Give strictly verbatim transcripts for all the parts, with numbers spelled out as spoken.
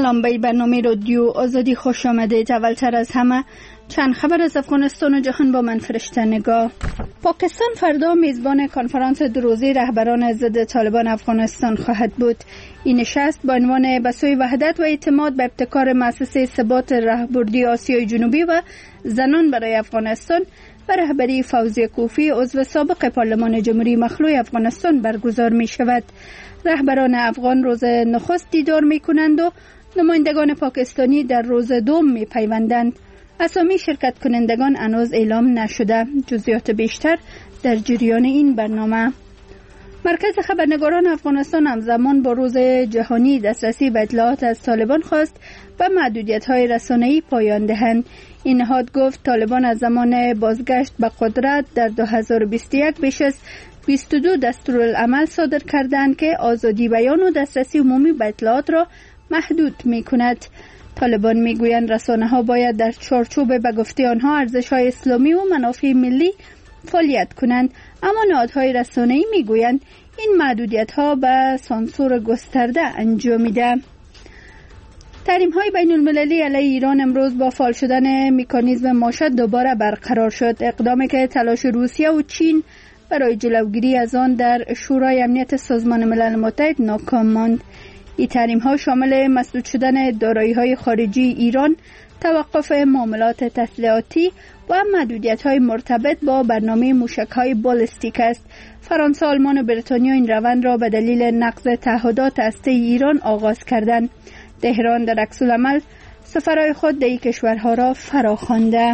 سلام، به برنامه رادیو آزادی خوش آمدید. اولتر از همه چند خبر از افغانستان و جهان با من فرشته نگاه. پاکستان فردا میزبان کنفرانس دو روزه رهبران ضد طالبان افغانستان خواهد بود. این نشست با عنوان به سوی وحدت و اعتماد به ابتکار مؤسسه ثبات راهبردی آسیای جنوبی و زنان برای افغانستان و رهبری فوزیه کوفی عضو سابق پارلمان جمهوری مخلوع افغانستان برگزار می شود. رهبران افغان روز نخست دیدار می کنند و نمایندگان پاکستانی در روز دوم می پیوندند. اسامی شرکت کنندگان هنوز اعلام نشده. جزئیات بیشتر در جریان این برنامه. مرکز خبرنگاران افغانستان همزمان با روز جهانی دسترسی به اطلاعات از طالبان خواست و محدودیت‌های رسانه‌ای پایان دهند. این نهاد گفت طالبان از زمان بازگشت به قدرت در دو هزار و بیست و یک بیش از بیست و دو دستورالعمل صادر کردند که آزادی بیان و دسترسی عمومی به اطلاعات را محدود می‌کند. طالبان میگویند رسانه‌ها باید در چارچوب به گفته آنها ارزش‌های اسلامی و منافع ملی فعالیت کنند، اما نهادهای رسانه‌ای میگویند این محدودیت‌ها به سانسور گسترده انجامیده. تحریم‌های بین‌المللی علیه ایران امروز با فعال شدن مکانیزم ماشات دوباره برقرار شد، اقدامی که تلاش روسیه و چین برای جلوگیری از آن در شورای امنیت سازمان ملل متحد ناکام ماند. این تحریم‌ها شامل مسدود شدن دارایی‌های خارجی ایران، توقف معاملات تسلیحاتی و محدودیت‌های مرتبط با برنامه موشک‌های بالستیک است. فرانسه، آلمان و بریتانیا این روند را به دلیل نقض تعهدات هسته‌ای ایران آغاز کردند. تهران در عکس‌العمل سفرهای خود در این کشورها را فراخوانده.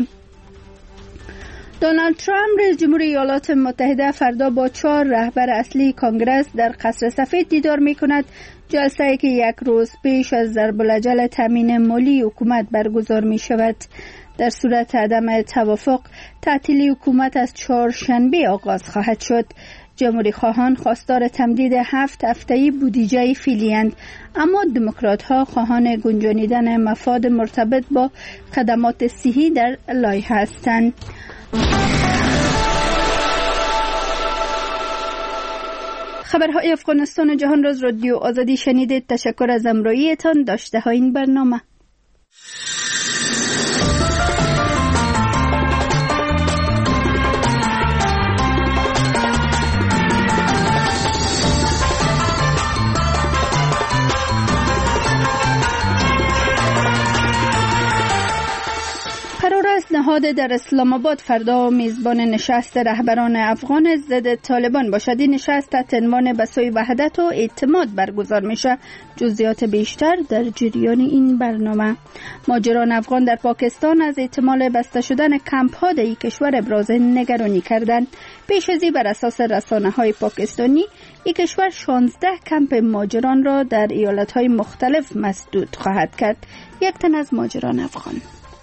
دونالد ترامپ رئیس جمهور ایالات متحده فردا با چهار رهبر اصلی کانگرس در قصر سفید دیدار می‌کند، جلسه‌ای که یک روز پیش از ضرب الاجل تامین مالی حکومت برگزار می‌شود. در صورت عدم توافق تعطیلی حکومت از چهارشنبه آغاز خواهد شد. جمهوری خواهان خواستار تمدید هفت هفته‌ای بودجه فعلی‌اند، اما دموکرات‌ها خواهان گنجانیدن مفاد مرتبط با خدمات صحی در لایحه هستند. خبرهای افغانستان و جهان را رادیو آزادی شنیدید. تشکر از همراهیتان. داشته ها این برنامه. نهاد در اسلام آباد فردا میزبان نشست رهبران افغان ضد طالبان باشد. این نشست تحت عنوان به سوی وحدت و اعتماد برگزار میشه. جزئیات بیشتر در جریان این برنامه. مهاجران افغان در پاکستان از احتمال بسته شدن کمپ ها در این کشور ابراز نگرانی کردند. پیش از این بر اساس رسانه‌های پاکستانی این کشور شانزده کمپ مهاجران را در ایالت‌های مختلف مسدود خواهد کرد. یک تن از مهاجران افغان: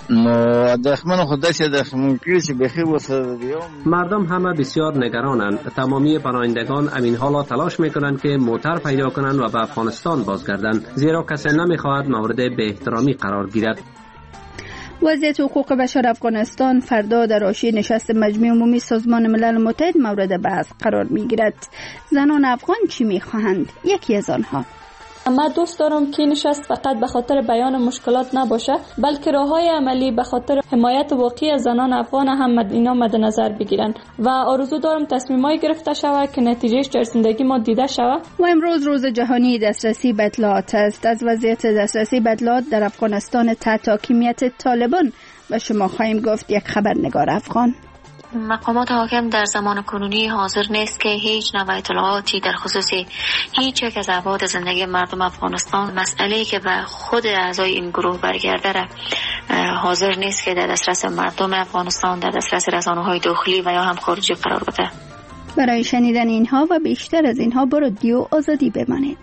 مردم همه بسیار نگرانند. تمامی پناهندگان امین حالا تلاش میکنند که موتر پیدا کنند و به افغانستان بازگردند، زیرا کسی نمیخواهد مورد به احترامی قرار گیرد. وضعیت حقوق بشر افغانستان فردا در حاشیه نشست مجمع عمومی سازمان ملل متحد مورد بحث قرار میگیرد. زنان افغان چی میخواهند؟ یکی از آنها: من دوست دارم که نشست فقط به خاطر بیان مشکلات نباشه، بلکه راههای عملی به خاطر حمایت واقعی از زنان افغان هم اینا مد نظر بگیرن و آرزو دارم تصمیمایی گرفته شود که نتیجهش در زندگی ما دیده شود. و امروز روز جهانی دسترسی به اطلاعات است. از وضعیت دسترسی به اطلاعات در افغانستان تحت حاکمیت طالبان و شما خواهیم گفت. یک خبرنگار افغان: مقامات حاکم در زمان کنونی حاضر نیست که هیچ نوع اطلاعاتی در خصوص هیچ یک از ابعاد زندگی مردم افغانستان، مسئله‌ای که به خود اعضای این گروه برگرده را حاضر نیست که در دسترس مردم افغانستان، در دسترس رسانه‌های داخلی و یا هم خارجی قرار بده. برای شنیدن اینها و بیشتر از اینها با رادیو آزادی بمانید.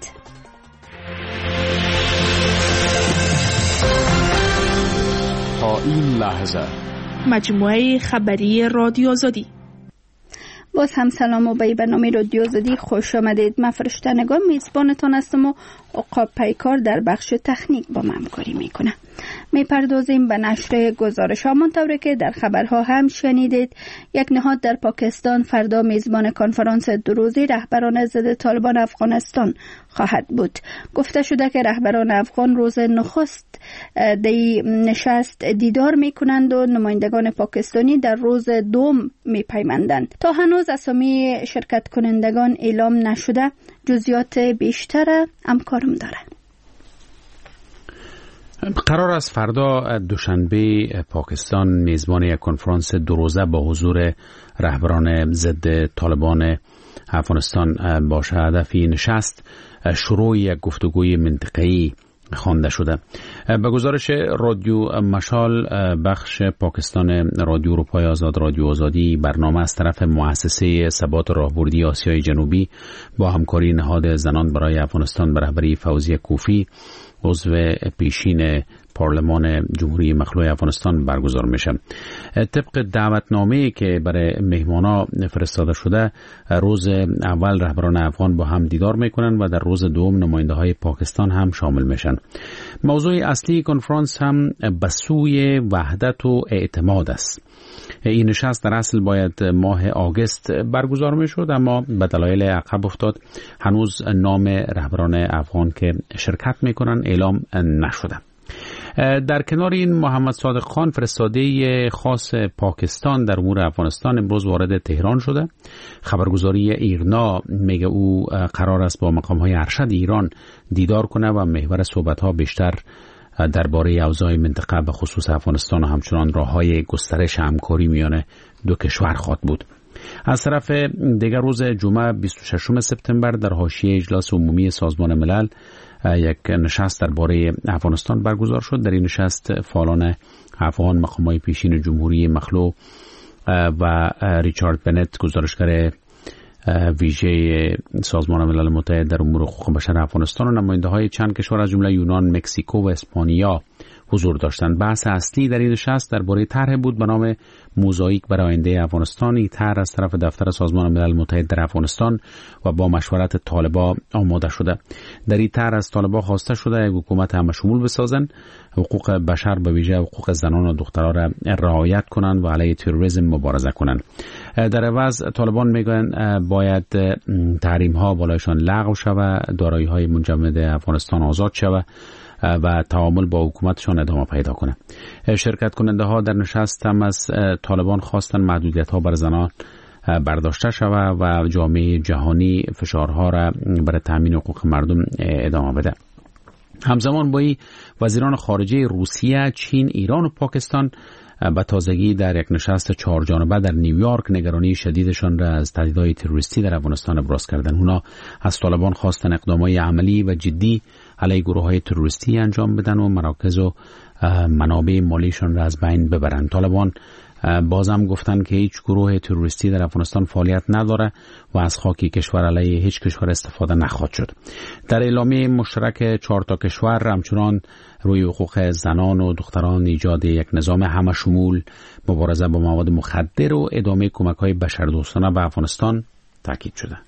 تا این لحظه مجموعه خبری رادیو آزادی. باز هم سلام و به برنامه رادیو آزادی خوش آمدید. من فرشته نگاه میزبانتان هستم و عقاب پیکار در بخش تکنیک با من همکاری میکنه. میپردازیم به نشر گزارش ها منطوری که در خبرها هم شنیدید. یک نهاد در پاکستان فردا میزبان کنفرانس دو روزه رهبران ضد طالبان افغانستان خواهد بود. گفته شده که رهبران افغان روز نخست دی نشست دیدار میکنند و نمایندگان پاکستانی در روز دوم میپیوندند. تا هنوز اسامی شرکت کنندگان اعلام نشده. جزئیات بیشتر همکارم داره. قرار است فردا دوشنبه پاکستان میزبان یک کنفرانس دو روزه با حضور رهبران ضد طالبان افغانستان باشه. هدف این نشست شروع یک گفتگوی منطقه‌ای خوانده شده. به گزارش رادیو مشال بخش پاکستان رادیو اروپای آزاد رادیو آزادی برنامه از طرف مؤسسه ثبات راهبردی آسیای جنوبی با همکاری نهاد زنان برای افغانستان به رهبری فوزیه کوفی عضو پیشین پارلمان جمهوری مخلوع افغانستان برگزار میشه. طبق دعوتنامه‌ای که برای مهمانا فرستاده شده، روز اول رهبران افغان با هم دیدار میکنن و در روز دوم نماینده های پاکستان هم شامل میشن. موضوع اصلی کنفرانس هم به سوی وحدت و اعتماد است. این نشست در اصل باید ماه آگوست برگزار میشد، اما به دلایل عقب افتاد. هنوز نام رهبران افغان که شرکت میکنن اعلام نشده. در کنار این، محمد صادق خان فرستاده خاص پاکستان در امور افغانستان امروز وارد تهران شده. خبرگزاری ایرنا میگه او قرار است با مقام‌های ارشد ایران دیدار کنه و محور صحبت‌ها بیشتر درباره اوضاع منطقه به خصوص افغانستان و همچنان راه‌های گسترش همکاری میان دو کشور خواهد بود. از طرف دیگر روز جمعه بیست و ششم سپتامبر در حاشیه اجلاس عمومی سازمان ملل یک نشست درباره افغانستان برگزار شد. در این نشست فعالان افغان، مقامات پیشین جمهوری مخلوع و ریچارد بنت، گزارشگر ویژه سازمان ملل متحد در امور حقوق بشر افغانستان و نماینده‌های چند کشور از جمله یونان، مکزیکو و اسپانیا حضور داشتند. بحث اصلی در این نشست درباره طرح بود به نام موزاییک برای آینده افغانستان. این طرح از طرف دفتر سازمان ملل متحد در افغانستان و با مشورت طالبان آماده شده. در این طرح از طالبان خواسته شده یک حکومت همشمول بسازند، حقوق بشر به ویژه حقوق زنان و دختران را رعایت کنند و علیه تروریسم مبارزه کنند. در عوض طالبان میگن باید تحریم ها بالایشان لغو شود، دارایی های منجمد افغانستان آزاد شود و تعامل با حکومتشان ادامه پیدا کنه. شرکت کننده ها در نشست هم از طالبان خواستن محدودیت ها بر زنان برداشته شود و جامعه جهانی فشارها را برای تامین حقوق مردم ادامه بده. همزمان با این، وزیران خارجه روسیه، چین، ایران و پاکستان به تازگی در یک نشست چهار جانبه در نیویورک نگرانی شدیدشان را از تهدیدهای تروریستی در افغانستان ابراز کردند. اونا از طالبان خواستن اقدامات عملی و جدی علیه گروه‌های تروریستی انجام بدن و مراکز و منابع مالیشان را از بین ببرند. طالبان بازم گفتن که هیچ گروه تروریستی در افغانستان فعالیت نداره و از خاک کشور علیه هیچ کشور استفاده نخواهد شد. در اعلامیه مشترک چهار تا کشور همچنان روی حقوق زنان و دختران، ایجاد یک نظام همشمول، مبارزه با مواد مخدر و ادامه کمک‌های بشردوستانه به افغانستان تاکید شده.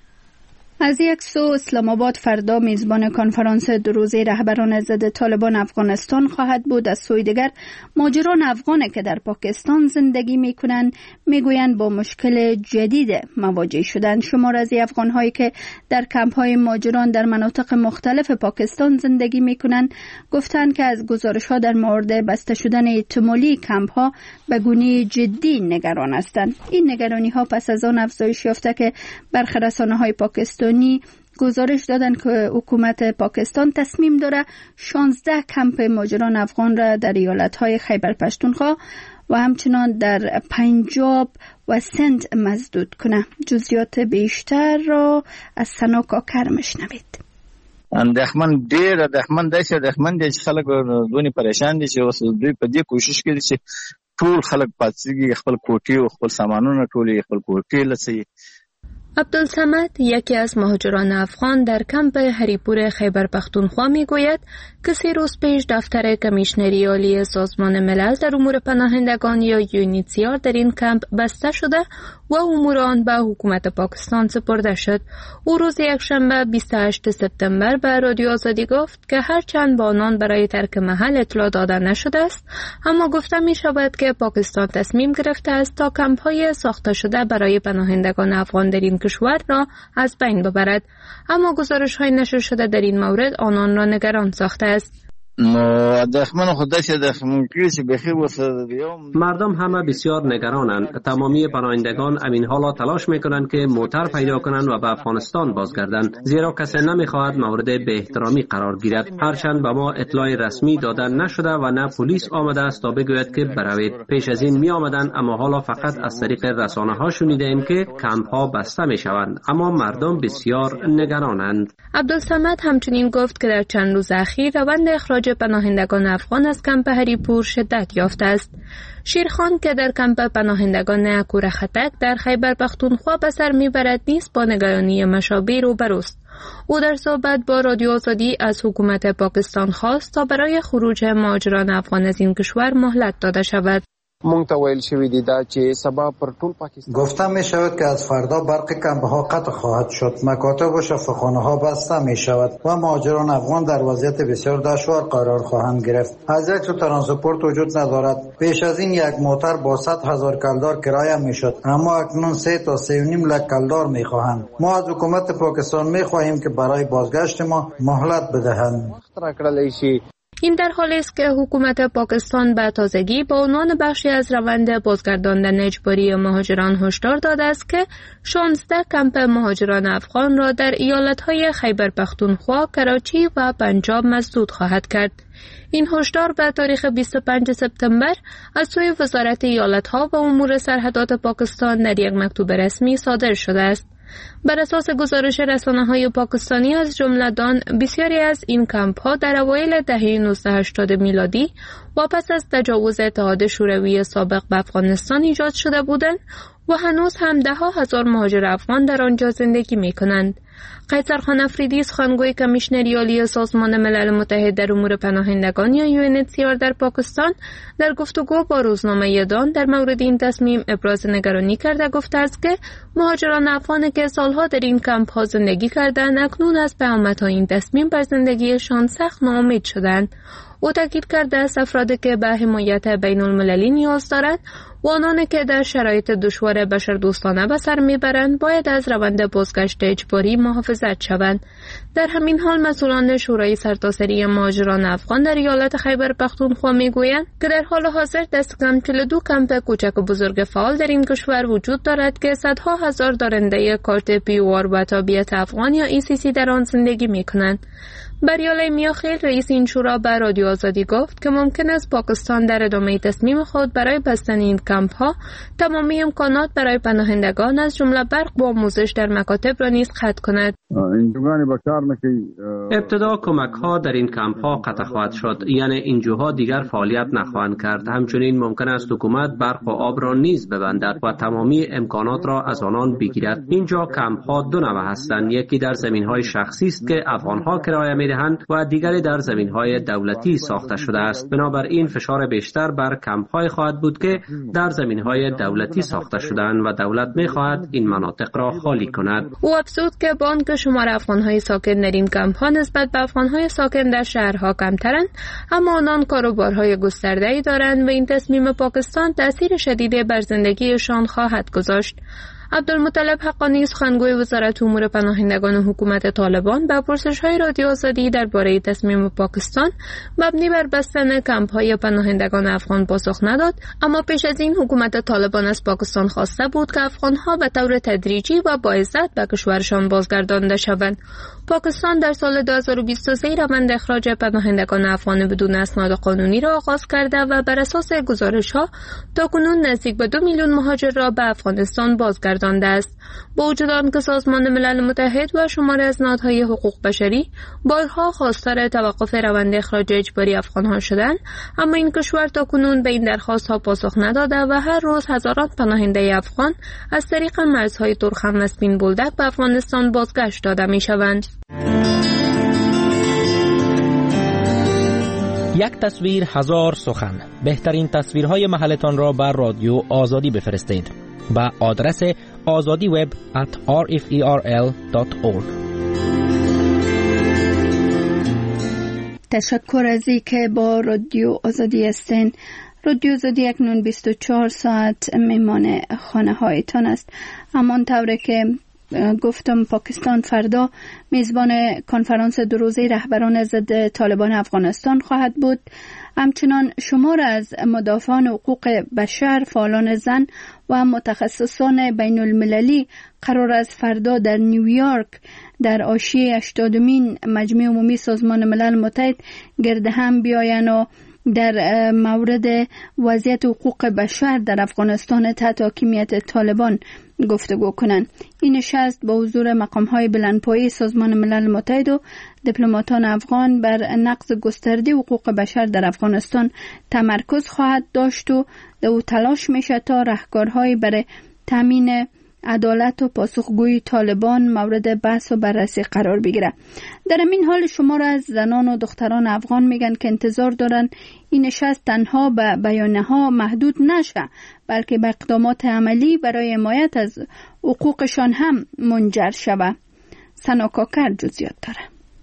از یک سو اسلام آباد فردا میزبان کنفرانس دو روزه رهبران ضد طالبان افغانستان خواهد بود. از سوی دیگر مهاجران افغان که در پاکستان زندگی میکنند میگویند با مشکل جدید مواجه شدند. شمار از افغان هایی که در کمپ های مهاجران در مناطق مختلف پاکستان زندگی میکنند گفتند که از گزارش ها در مورد بسته شدن احتمالی کمپ ها به گونه جدی نگران هستند. این نگرانی ها پس از آن افزایش یافته که برخی رسانه های پاکستان گزارش دادن که حکومت پاکستان تصمیم داره شانزده کمپ مهاجران افغان را در ایالت‌های خیبر پختونخوا و همچنان در پنجاب و سند مسدود کنه. جزئیات بیشتر را از سنا کاکر مشنوید. اندېښمن ډېر اندېښمن دی چې اندېښمن دي چې خلک دونې پریشان دي چې اوس دوی په دې کوشش کوي چې ټول خلک پاتېږي خپل کوټې او خپل سامانونه ټول خپل کوټې لڅي. عبدالصمد یکی از مهاجران افغان در کمپ هریپور خیبر پختونخوا می گوید که سه روز پیش دفتر کمیشنری عالی سازمان ملل در امور پناهندگان یا یونیسیار در این کمپ بسته شده و امور آن به حکومت پاکستان سپرده شد. او روز یکشنبه بیست و هشتم سپتامبر به رادیو آزادی گفت که هرچند با آنان برای ترک محل اطلاع داده نشده است، اما گفته می شود که پاکستان تصمیم گرفته است تا کمپ های ساخته شده برای پناهندگان افغان در این کشور را از بین ببرد. اما گزارش های نشر شده در این مورد آنان را نگران ساخته است. مردم همه بسیار نگرانند. تمامی پناهندگان امین حالا تلاش میکنند که موتر پیدا کنند و به افغانستان بازگردند، زیرا کسی نمیخواهد مورد به احترامی قرار گیرد. هرچند به ما اطلاع رسمی داده نشده و نه پلیس آمده است تا بگوید که بروید. پیش از این می آمدند، اما حالا فقط از طریق رسانه ها شنیده ایم که کمپ ها بسته می شوند. اما مردم بسیار نگرانند. عبدالصمد همچنین گفت که در چند روز اخیر روند اخراج پناهندگان افغان از کمپ هریپور شدت یافته است. شیرخان که در کمپ پناهندگان اکور خطک در خیبر پختونخوا به سر میبرد نیز با نگرانی مشابه روبروست. او در صحبت با رادیو آزادی از حکومت پاکستان خواست تا برای خروج مهاجران افغان از این کشور مهلت داده شود. گفته می شود که از فردا برق کمپ ها قطع خواهد شد، مکاتب و شفاخانه ها بسته می شود و مهاجران افغان در وضعیت بسیار دشوار قرار خواهند گرفت. حضرت و ترانسپورت وجود ندارد. پیش از این یک موتر با صد هزار کلدار کرایه می شد، اما اکنون سه تا سه و نیم لک کلدار می خواهند. ما از حکومت پاکستان می خواهیم که برای بازگشت ما مهلت بدهند. این در حالی است که حکومت پاکستان به تازگی با عنوان بخشی از روند بازگرداندن اجباری مهاجران هشدار داده است که شانزده کمپ مهاجران افغان را در ایالت‌های خیبر پختونخوا، کراچی و پنجاب مسدود خواهد کرد. این هشدار به تاریخ بیست و پنجم سپتامبر از سوی وزارت ایالت‌ها و امور سرحدات پاکستان در یک مکتوب رسمی صادر شده است. بر اساس گزارش رسانه‌های پاکستانی از جمله دان، بسیاری از این کمپ‌ها در اوایل دهه نوزده هشتاد میلادی و پس از تجاوز اتحاد شوروی سابق به افغانستان ایجاد شده بودند و هنوز هم ده ها هزار مهاجر افغان در آنجا زندگی می‌کنند. قیصر خان افریدی، سخنگوی کمیشنری عالی سازمان ملل متحد در امور پناهندگان یا یو ان اچ سی آر در پاکستان، در گفتگو با روزنامه دان در مورد این تصمیم ابراز نگرانی کرده گفته است که مهاجران افغان که سالها در این کمپ ها زندگی کردند اکنون از پیامدهای این تصمیم بر زندگیشان سخت ناامید شدند. او تاکید کرده است افرادی که به حمایت بین المللی نیاز دارند و آنانی که در شرایط دشوار بشردوستانه به سر میبرند باید از روند بازگشت اجباری محافظت شوند. در همین حال مسئولان شورای سرتاسری مهاجران افغان در ایالت خیبر پختونخوا میگویند که در حال حاضر دست کم چهل و دو کمپ کوچک و بزرگ فعال در این کشور وجود دارد که صدها هزار دارنده کارت پی او آر و تابعیت افغان یا ای سی سی در آن زندگی میکنند. بریاله میاخیل، رئیس این شورا، به رادیو آزادی گفت که ممکن است پاکستان در ادامه تصمیم خود برای بستن این کمپ ها تمامی امکانات برای پناهندگان از جمله برق و آموزش در مکاتب را نیز قطع کند. ابتدا کمک ها در این کمپ ها قطع خواهد شد، یعنی اینجاها دیگر فعالیت نخواهند کرد. همچنین ممکن است حکومت برق و آب را نیز ببندد و تمامی امکانات را از آنان بگیرد. اینجا کمپ ها دو نوع هستند، یکی در زمین های شخصی است که افغان ها کرایه میدهند و دیگری در زمین های دولتی ساخته شده است. بنابراین فشار بیشتر بر کمپ های خواهد بود که در زمین های دولتی ساخته شده‌اند و دولت میخواهد این مناطق را خالی کند. او افزود که با آنکه شمار افغان‌های ساکن در این کمپ‌ها نسبت به افغان‌های ساکن در شهرها کمترند، اما آنان کاروبارهای گسترده‌ای دارند و این تصمیم پاکستان تأثیر شدیدی بر زندگیشان خواهد گذاشت. عبدالمطلب حقانی، سخنگوی وزارت امور پناهندگان حکومت طالبان، به پرسش‌های رادیو آزادی درباره تصمیم پاکستان مبنی بر بستن کمپ‌های پناهندگان افغان پاسخ نداد، اما پیش از این حکومت طالبان از پاکستان خواسته بود که افغان‌ها به طور تدریجی و با عزت به کشورشان بازگردانده شوند. پاکستان در سال دو هزار و بیست و سه روند اخراج پناهندگان افغان بدون اسناد قانونی را آغاز کرده و بر اساس گزارش‌ها تاکنون نزدیک به دو میلیون مهاجر را به افغانستان بازگردانده گردانده است. با وجود آنکه سازمان ملل متحد و شماری از نهادهای حقوق بشری بارها خواستار توقف روند اخراج اجباری افغان‌ها شدند، اما این کشور تاکنون به این درخواست‌ها پاسخ نداده و هر روز هزاران پناهنده افغان از طریق مرزهای ترخم و سپین بولدک به افغانستان بازگشت داده می‌شوند. یک تصویر هزار سخن. بهترین تصویرهای محلتان را بر رادیو آزادی بفرستید به آدرس آزادی وب ات آر اف ای آر ال دات اورگ. تشکر از این که با رادیو آزادی هستین. رادیو آزادی اکنون بیست و چهار ساعت میمان خانه هایتان است. همان طوره که گفتم پاکستان فردا میزبان کنفرانس دو روزه رهبران ضد طالبان افغانستان خواهد بود. همچنان شمار از مدافعان حقوق بشر، فعالان زن و متخصصان بین المللی قرار است فردا در نیویورک در حاشیه هشتادمین مجمع عمومی سازمان ملل متحد گرد هم بیایند و در مورد وضعیت حقوق بشر در افغانستان تحت حاکمیت طالبان گفتگو کنند. این نشست با حضور مقام‌های بلندپایه سازمان ملل متحد و دیپلماتان افغان بر نقض گسترده حقوق بشر در افغانستان تمرکز خواهد داشت و او تلاش میشه تا راهکارهایی برای تامین عدالت و پاسخگویی طالبان مورد بحث و بررسی قرار بگیره. در این حال شمار از زنان و دختران افغان میگن که انتظار دارن این نشست تنها به بیانیه‌ها محدود نشه، بلکه به اقدامات عملی برای حمایت از حقوقشان هم منجر شود. سنا کاکر جزئیات داره.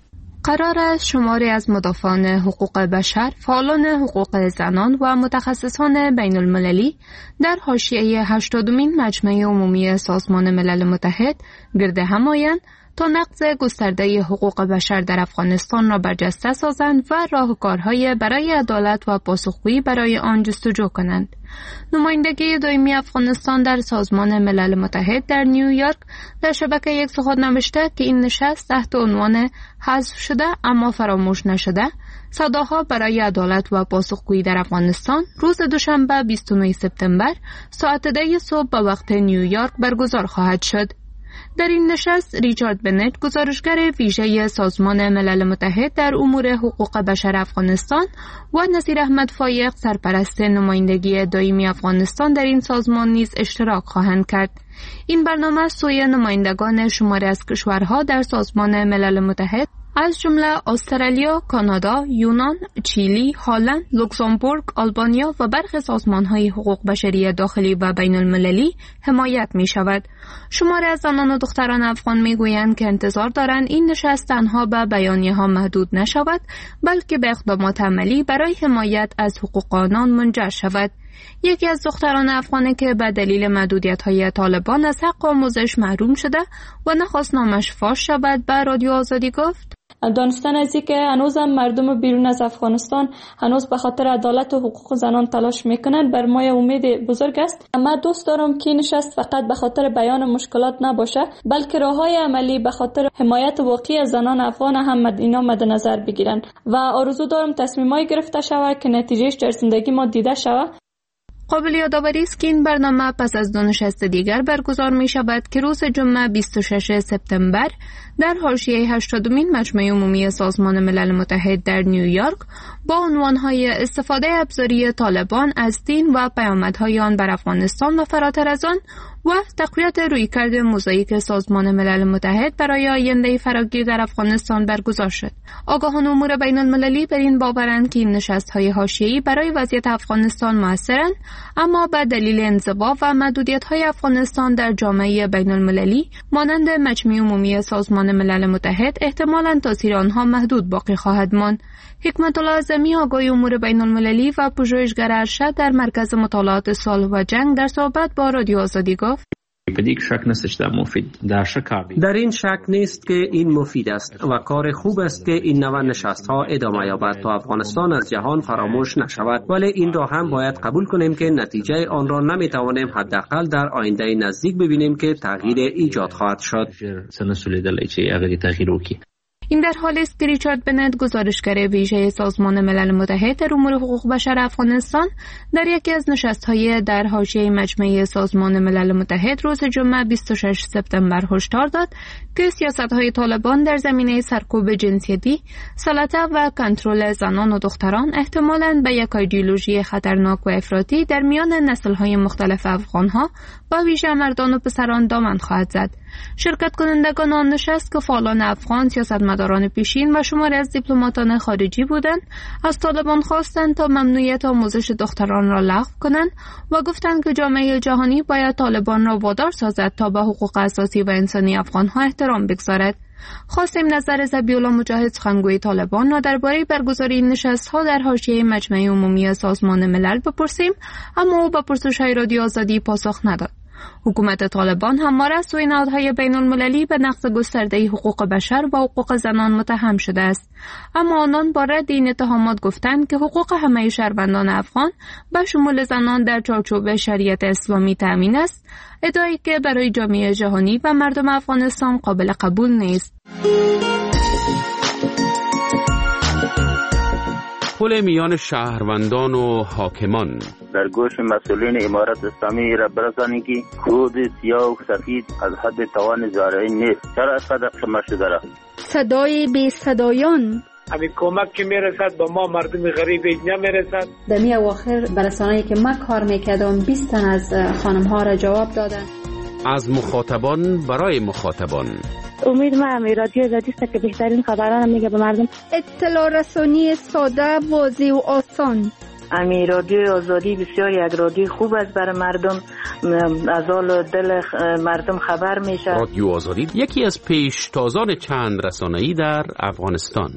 قرار است شماری از مدافعان حقوق بشر، فعالان حقوق زنان و متخصصان بین المللی در حاشیه هشتادمین مجمع عمومی سازمان ملل متحد گرد هم آیند تا نقض گسترده حقوق بشر در افغانستان را برجسته سازند و راهکارهای برای عدالت و پاسخگویی برای آن جستجو کنند. نمایندگی دائمی افغانستان در سازمان ملل متحد در نیویورک در شبکه یک سخن نوشته که این نشست تحت عنوان حذف شده اما فراموش نشده صداها برای عدالت و پاسخگویی در افغانستان روز دوشنبه بیست و نه سپتامبر ساعت ده صبح به وقت نیویورک برگزار خواهد شد. در این نشست ریچارد بنت گزارشگر ویژه سازمان ملل متحد در امور حقوق بشر افغانستان و نصیر احمد فایق سرپرست نمایندگی دائمی افغانستان در این سازمان نیز اشتراک خواهند کرد. این برنامه سوی نمایندگان شماری از کشورها در سازمان ملل متحد از جمله استرالیا، کانادا، یونان، چیلی، هلند، لوکزامبورگ، آلبانیا و برخی سازمان‌های حقوق بشری داخلی و بین المللی حمایت می شود. شماری از زنان و دختران افغان می گویند که انتظار دارند این نشست تنها به بیانیه‌ها محدود نشود، بلکه به اقدامات عملی برای حمایت از حقوق آنان منجر شود. یکی از دختران افغانی که به دلیل محدودیت‌های طالبان از حق آموزش محروم شده و نخواست نامش فاش شود به رادیو آزادی گفت: دانستن از اینکه هنوز هم مردم بیرون از افغانستان هنوز به خاطر عدالت و حقوق زنان تلاش میکنند بر ما امید بزرگ است. اما دوست دارم که نشست فقط به خاطر بیان مشکلات نباشه، بلکه راههای عملی به خاطر حمایت واقعی از زنان افغان هم اینا مد نظر بگیرن و آرزو دارم تصمیمای گرفته شود که نتیجهش در زندگی ما دیده شود. قابل یادآوری است که این برنامه پس از دو نشست دیگر برگزار می شود که روز جمعه بیست و شش سپتامبر در حاشیه هشتادمین مجمع عمومی سازمان ملل متحد در نیویورک با عنوانهای استفاده ابزاری طالبان از دین و پیامدهای آن بر افغانستان و فراتر از آن و تقویت رویکرد موزاییک سازمان ملل متحد برای آینده فراگیر در افغانستان برگزار شد. آگاهان امور بین المللی بر این باورند که این نشست‌های حاشیه‌ای برای وضعیت افغانستان موثرند، اما به دلیل انزوا و محدودیت‌های افغانستان در جامعه بین المللی مانند مجمع عمومی سازمان ملل متحد احتمالاً تاثیر آنها محدود باقی خواهد ماند. حکمت الله اعظمی آگاه امور بین المللی و پژوهشگر ارشد در مرکز مطالعات صلح و جنگ در صحبت با رادیو آزادی گفت: در این شک نیست که این مفید است و کار خوب است که این نوع نشست ها ادامه یابد تا افغانستان از جهان فراموش نشود، ولی این را هم باید قبول کنیم که نتیجه آن را نمی توانیم حداقل در آینده نزدیک ببینیم که تغییر ایجاد خواهد شد. این در حالی است که ریچارد بنت، گزارشگر ویژه سازمان ملل متحد در امور حقوق بشر افغانستان، در یکی از نشست‌های در حاشیه مجمع سازمان ملل متحد روز جمعه بیست و ششم سپتامبر هشدار داد که سیاست‌های طالبان در زمینه سرکوب جنسیتی، سلطه و کنترل زنان و دختران احتمالاً به یک ایدئولوژی خطرناک و افراطی در میان نسل‌های مختلف افغان‌ها با ویژه مردان و پسران دامن خواهد زد. شرکت کنندگان آن نشست که فعالان افغان، سیاستمداران پیشین و شماری از دیپلماتان خارجی بودند، از طالبان خواستند تا ممنوعیت آموزش دختران را لغو کنند و گفتند که جامعه جهانی باید طالبان را وادار سازد تا به حقوق اساسی و انسانی افغان‌ها احترام بگذارد. خواستیم نظر ذبیح‌الله مجاهد، سخنگوی طالبان، را درباره برگزاری این نشست‌ها در حاشیه مجمع عمومی سازمان ملل بپرسیم، اما او به پرسش‌های رادیو آزادی پاسخ نداد. حکومت طالبان همواره از سوی نهادهای بین المللی به نقض گسترده حقوق بشر و حقوق زنان متهم شده است، اما آنان با رد این اتهامات گفتند که حقوق همه شهروندان افغان به شمول زنان در چارچوب شریعت اسلامی تأمین است، ادعایی که برای جامعه جهانی و مردم افغانستان قابل قبول نیست. پل میان شهروندان و حاکمان در گوش مسئولین امارت اسلامی را برسانید که کود سیاه و سفید از حد توان زارعین نیست. چرا اینقدر شما شده را؟ صدای بی صدایان، همین کمک که میرسد با ما مردم غریب نمیرسد. در می اواخر برسانه‌ای که من کار میکردم بیست تن از خانم ها را جواب دادن. از مخاطبان برای مخاطبان. امید ما امی رادیو آزادی است که بهترین خبران میگه به مردم. اطلاع رسانی ساده، واضح و آسان. امی رادیو آزادی بسیار یک رادیو خوب است برای مردم، از حال دل مردم خبر میشه. رادیو آزادی یکی از پیشتازان چند رسانه‌ای در افغانستان.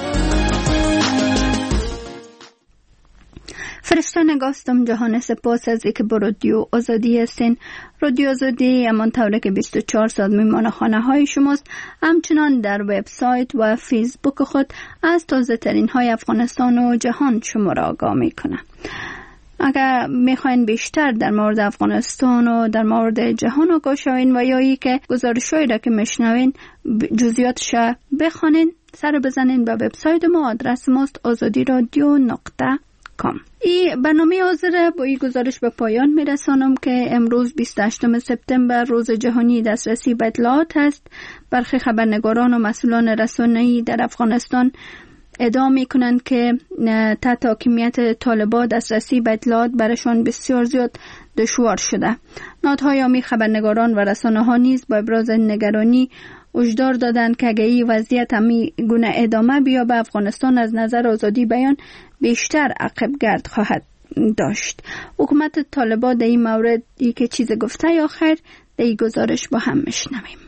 فرشته نگاستم جهان، سپاس از اینکه با رادیو آزادی هستین. رادیو آزادی همان طوره که بیست و چهار ساعت میمانه خانه های شماست، همچنان در وبسایت و فیسبوک خود از تازه ترین های افغانستان و جهان شما را آگاه میکنه. اگر میخواین بیشتر در مورد افغانستان و در مورد جهان آگاه شوین و یا ای که گزارش‌هایی را که میشنوین جزئیاتش بخونین، سر بزنین به وبسایت ما. آدرس ماست آزادی رادیو نقطه کام. این برنامه حاضر با این گزارش به پایان میرسانم که امروز بیست و هشتم سپتامبر روز جهانی دسترسی به اطلاعات است. برخی خبرنگاران و مسئولان رسانه‌ای در افغانستان ادعا میکنند که تحت حاکمیت طالبان دسترسی به اطلاعات برشان بسیار زیاد دشوار شده. نهادهای عامی، خبرنگاران و رسانه‌ها نیز با ابراز نگرانی هشدار دادند که اگر این وضعیت همی گونه ادامه بیابه، افغانستان از نظر آزادی بیان بیشتر عقب گرد خواهد داشت. حکومت طالبان در این مورد ای که چیز گفته یا خیر در این گزارش با هم میشنویم.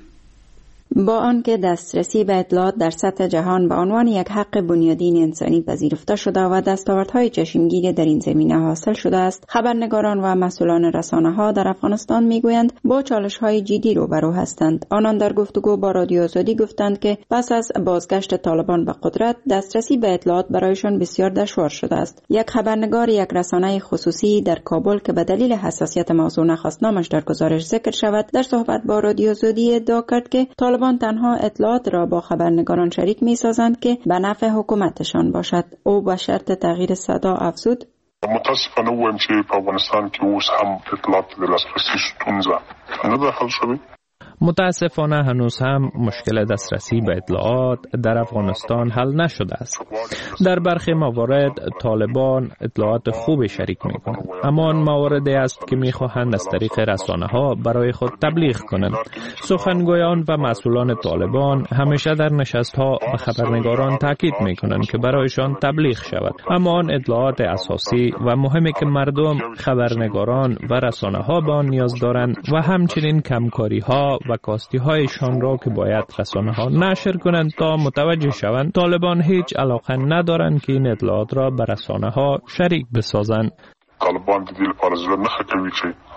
با آنکه دسترسی به اطلاعات در سطح جهان به عنوان یک حق بنیادین انسانی پذیرفته شده و دستاوردهای چشمگیر در این زمینه حاصل شده است، خبرنگاران و مسئولان رسانه‌ها در افغانستان میگویند با چالش‌های جدی روبرو هستند. آنان در گفتگو با رادیو آزادی گفتند که پس از بازگشت طالبان به قدرت، دسترسی به اطلاعات برایشان بسیار دشوار شده است. یک خبرنگار یک رسانه خصوصی در کابل که به دلیل حساسیت موضوع نخواست نامش در گزارش ذکر شود، در صحبت با رادیو آزادی ادعا کرد که طالبان تنها اطلاعات را با خبرنگاران شریک می سازند که به نفع حکومتشان باشد. او با شرط تغییر صدا افزود: متاسفانه وایم چې په افغانستان کې اوس هم اطلاعات د لاسرسي ستونزه نه ده حل شوې. متاسفانه هنوز هم مشکل دسترسی به اطلاعات در افغانستان حل نشده است. در برخی موارد طالبان اطلاعات خوبی شریک می کنند، اما آن مواردی است که می خواهند از طریق رسانه ها برای خود تبلیغ کنند. سخنگویان و مسئولان طالبان همیشه در نشست ها به خبرنگاران تاکید می کنند که برایشان تبلیغ شود، اما آن اطلاعات اساسی و مهمی که مردم، خبرنگاران و رسانه ها به آن نیاز دارند و همچنین کمکاری ها و کاستی هایشان را که باید رسانه ها نشر کنند تا متوجه شوند. طالبان هیچ علاقه ندارند که این اطلاعات را به رسانه ها شریک بسازند. طالبان د دې لپاره زړه نه ښه کوي چې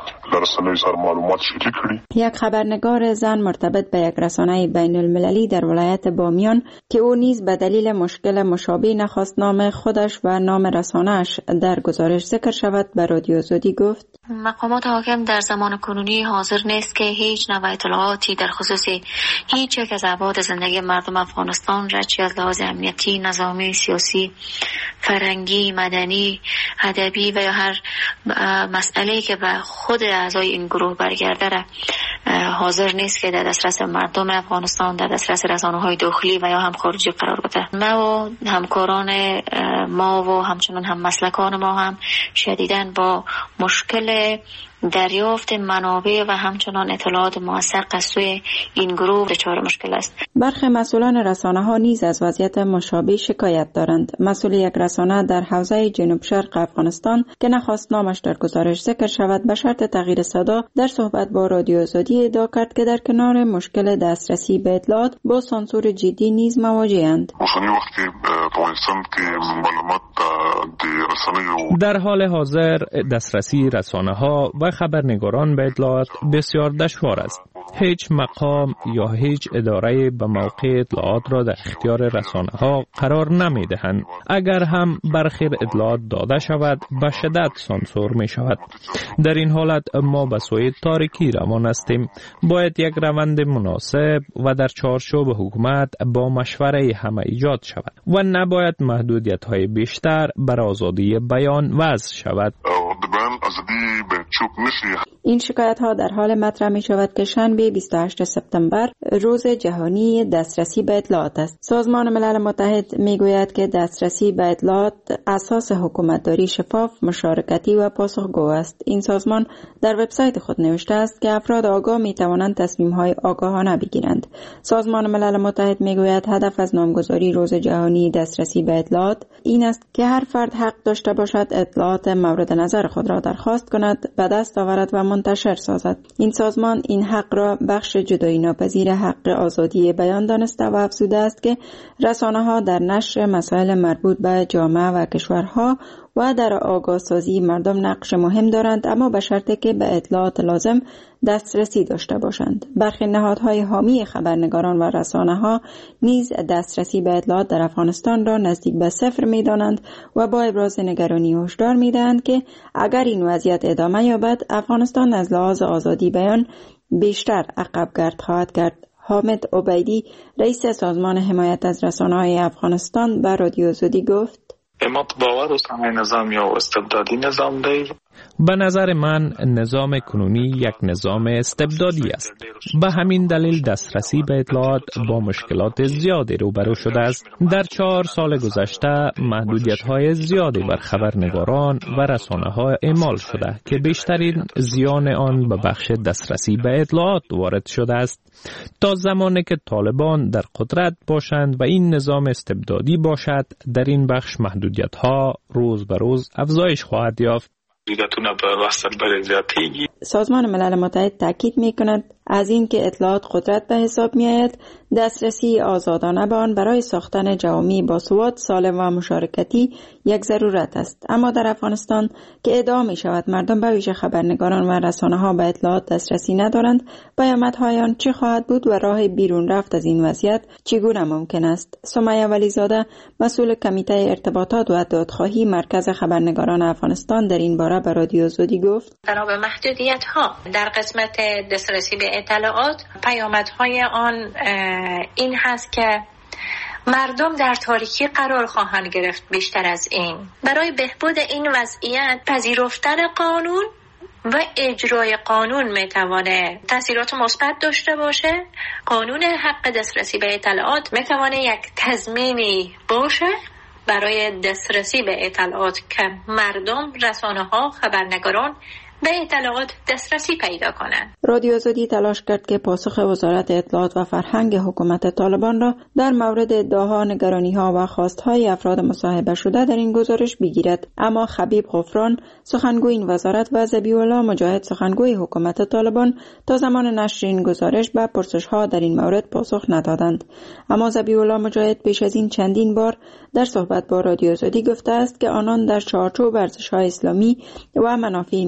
لرسانه‌های سر معلومات شریک کړي. یک خبرنگار زن مرتبط به یک رسانه بین المللی در ولایت بامیان که او نیز به دلیل مشکل مشابه نخواست نام خودش و نام رسانه‌اش در گزارش ذکر شود به رادیو آزادی گفت: مقامات حاکم در زمان کنونی حاضر نیست که هیچ نوع اطلاعاتی در خصوص هیچ یک از ابعاد زندگی مردم افغانستان را چه از لحاظ امنیتی، نظامی، سیاسی، فرهنگی، مدنی، ادبی و یا هر مسئله‌ای که به خود اعضای این گروه برگرده را حاضر نیست که در دسترس مردم افغانستان، در دسترس رسانه‌های داخلی و یا هم خارجی قرار بده. ما و همکاران ما و همچنان هم مسلکان ما هم شدیداً با مشکل دریافت منابع و همچنان اطلاعات موثق از سوی این گروه دچار مشکل است. برخی مسئولان رسانه‌ها نیز از وضعیت مشابه شکایت دارند. مسئول یک رسانه در حوزه جنوب شرق افغانستان که نخواست نامش در گزارش ذکر شود به شرط تغییر صدا در صحبت با رادیو آزادی ادعا کرد که در کنار مشکل دسترسی به اطلاعات با سانسور جدی نیز مواجه‌اند. در حال حاضر دسترسی رسانه‌ها و خبرنگاران به اطلاعات بسیار دشوار است. هیچ مقام یا هیچ اداره به موقع اطلاعات را در اختیار رسانه‌ها قرار نمی‌دهند. اگر هم برخی اطلاعات داده شود به شدت سانسور می شود. در این حالت ما به سوی تاریکی روان هستیم. باید یک روند مناسب و در چارچوب حکومت با مشوره همه ایجاد شود و نباید محدودیت‌های بیشتر بر آزادی بیان وضع شود. این شکایت ها در حال مطرح می شود که شنبه بیست و هشتم سپتامبر روز جهانی دسترسی به اطلاعات است. سازمان ملل متحد می گوید که دسترسی به اطلاعات اساس حکومتداری شفاف، مشارکتی و پاسخگو است. این سازمان در وبسایت خود نوشته است که افراد آگاه می توانند تصمیم های آگاهانه بگیرند. سازمان ملل متحد می گوید هدف از نامگذاری روز جهانی دسترسی به اطلاعات این است که هر فرد حق داشته باشد اطلاعات مورد نظر خود را درخواست کند، به دست آورد و منتشر سازد. این سازمان این حق را بخش جدایی ناپذیر حق آزادی بیان دانسته و افزوده است که رسانه‌ها در نشر مسائل مربوط به جامعه و کشورها و در آگاه سازی مردم نقش مهم دارند، اما به شرطی که به اطلاعات لازم دسترسی داشته باشند. برخی نهادهای حامی خبرنگاران و رسانه‌ها نیز دسترسی به اطلاعات در افغانستان را نزدیک به صفر می‌دانند و با ابراز نگرانی هشدار می‌دهند که اگر این وضعیت ادامه یابد افغانستان از لحاظ آزادی بیان بیشتر عقب گرد خواهد کرد. حامد عبیدی رئیس سازمان حمایت از رسانه‌های افغانستان به رادیو آزادی گفت: ما باور است همه نظام یا استبدادی نظام دی. به نظر من نظام کنونی یک نظام استبدادی است. به همین دلیل دسترسی به اطلاعات با مشکلات زیادی روبرو شده است. در چهار سال گذشته محدودیت‌های زیادی بر خبرنگاران و رسانه‌ها اعمال شده که بیشترین زیان آن به بخش دسترسی به اطلاعات وارد شده است. تا زمانی که طالبان در قدرت باشند و این نظام استبدادی باشد، در این بخش محدودیت‌ها روز به روز افزایش خواهد یافت. سازمان ملل متحد تاکید می‌کند از این که اطلاعات قدرت به حساب می‌آید، دسترسی آزادانه به آن برای ساختن جوامع باثبات، سالم و مشارکتی یک ضرورت است. اما در افغانستان که ادعا می‌شود مردم به ویژه خبرنگاران و رسانه‌ها به اطلاعات دسترسی ندارند، پیامدهای آن چه خواهد بود و راه بیرون رفت از این وضعیت چگونه ممکن است؟ سمیه ولیزاده مسئول کمیته ارتباطات و دادخواهی مرکز خبرنگاران افغانستان در این باره به رادیو آزادی گفت: بنا به محدودیت‌ها در قسمت دسترسی به اطلاعات پیامدهای آن این هست که مردم در تاریکی قرار خواهند گرفت. بیشتر از این برای بهبود این وضعیت پذیرفتن قانون و اجرای قانون میتوانه تاثیرات مثبت داشته باشه. قانون حق دسترسی به اطلاعات میتوانه یک تضمینی باشه برای دسترسی به اطلاعات که مردم، رسانه‌ها، خبرنگاران به اطلاعات دسترسی پیدا کنند. رادیو آزادی تلاش کرد که پاسخ وزارت اطلاعات و فرهنگ حکومت طالبان را در مورد ادعاها، نگرانی‌ها و خواستهای افراد مصاحبه شده در این گزارش بگیرد، اما خبیب غفران سخنگوی این وزارت و ذبیح الله مجاهد سخنگوی حکومت طالبان تا زمان نشر این گزارش به پرسش‌ها در این مورد پاسخ ندادند. اما ذبیح الله مجاهد پیش از این چندین بار در صحبت با رادیو آزادی گفته است که آنان در چارچوب ارزش‌های اسلامی و منافع ملی به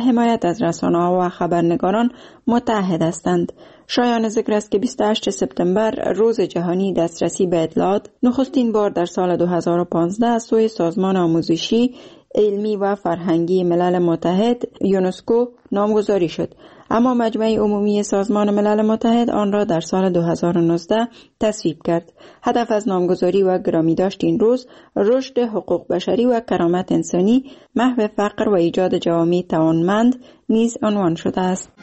حمایت از رسانه‌ها و خبرنگاران متحد هستند. شایان ذکر است که بیست و هشتم سپتامبر روز جهانی دسترسی به اطلاعات نخستین بار در سال دو هزار و پانزده از سوی سازمان آموزشی، علمی و فرهنگی ملل متحد یونسکو نامگذاری شد، اما مجمع عمومی سازمان ملل متحد آن را در سال دو هزار و نوزده تصویب کرد. هدف از نامگذاری و گرامی داشت این روز رشد حقوق بشری و کرامت انسانی، محو فقر و ایجاد جوامع توانمند نیز عنوان شده است.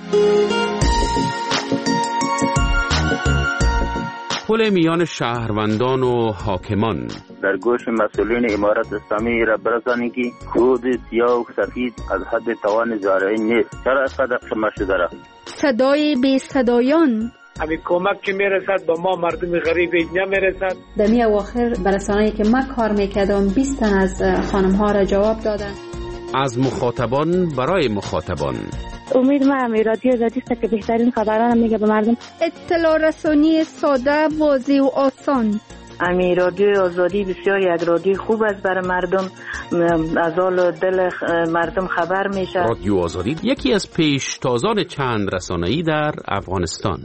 پل میان شهروندان و حاکمان در گوش مسئولین امارت اسلامی را برسانید که کود سیاه و سفید از حد توان زارعی نیست. چرا صدق شما شده را؟ صدای بی صدایان، همین کمک که میرسد با ما مردم غریب نمیرسد. در می اواخر برسانه‌ای که من کار میکردم بیست تن از خانم ها را جواب دادن. از مخاطبان برای مخاطبان. امید ما رادیو آزادی است که بهترین خبران میگه به مردم. اطلاع رسانی ساده، واضح و آسان. امی رادیو آزادی بسیار یک رادیو خوب است برای مردم، از حال دل مردم خبر میشه. رادیو آزادی یکی از پیشتازان چند رسانه‌ای در افغانستان.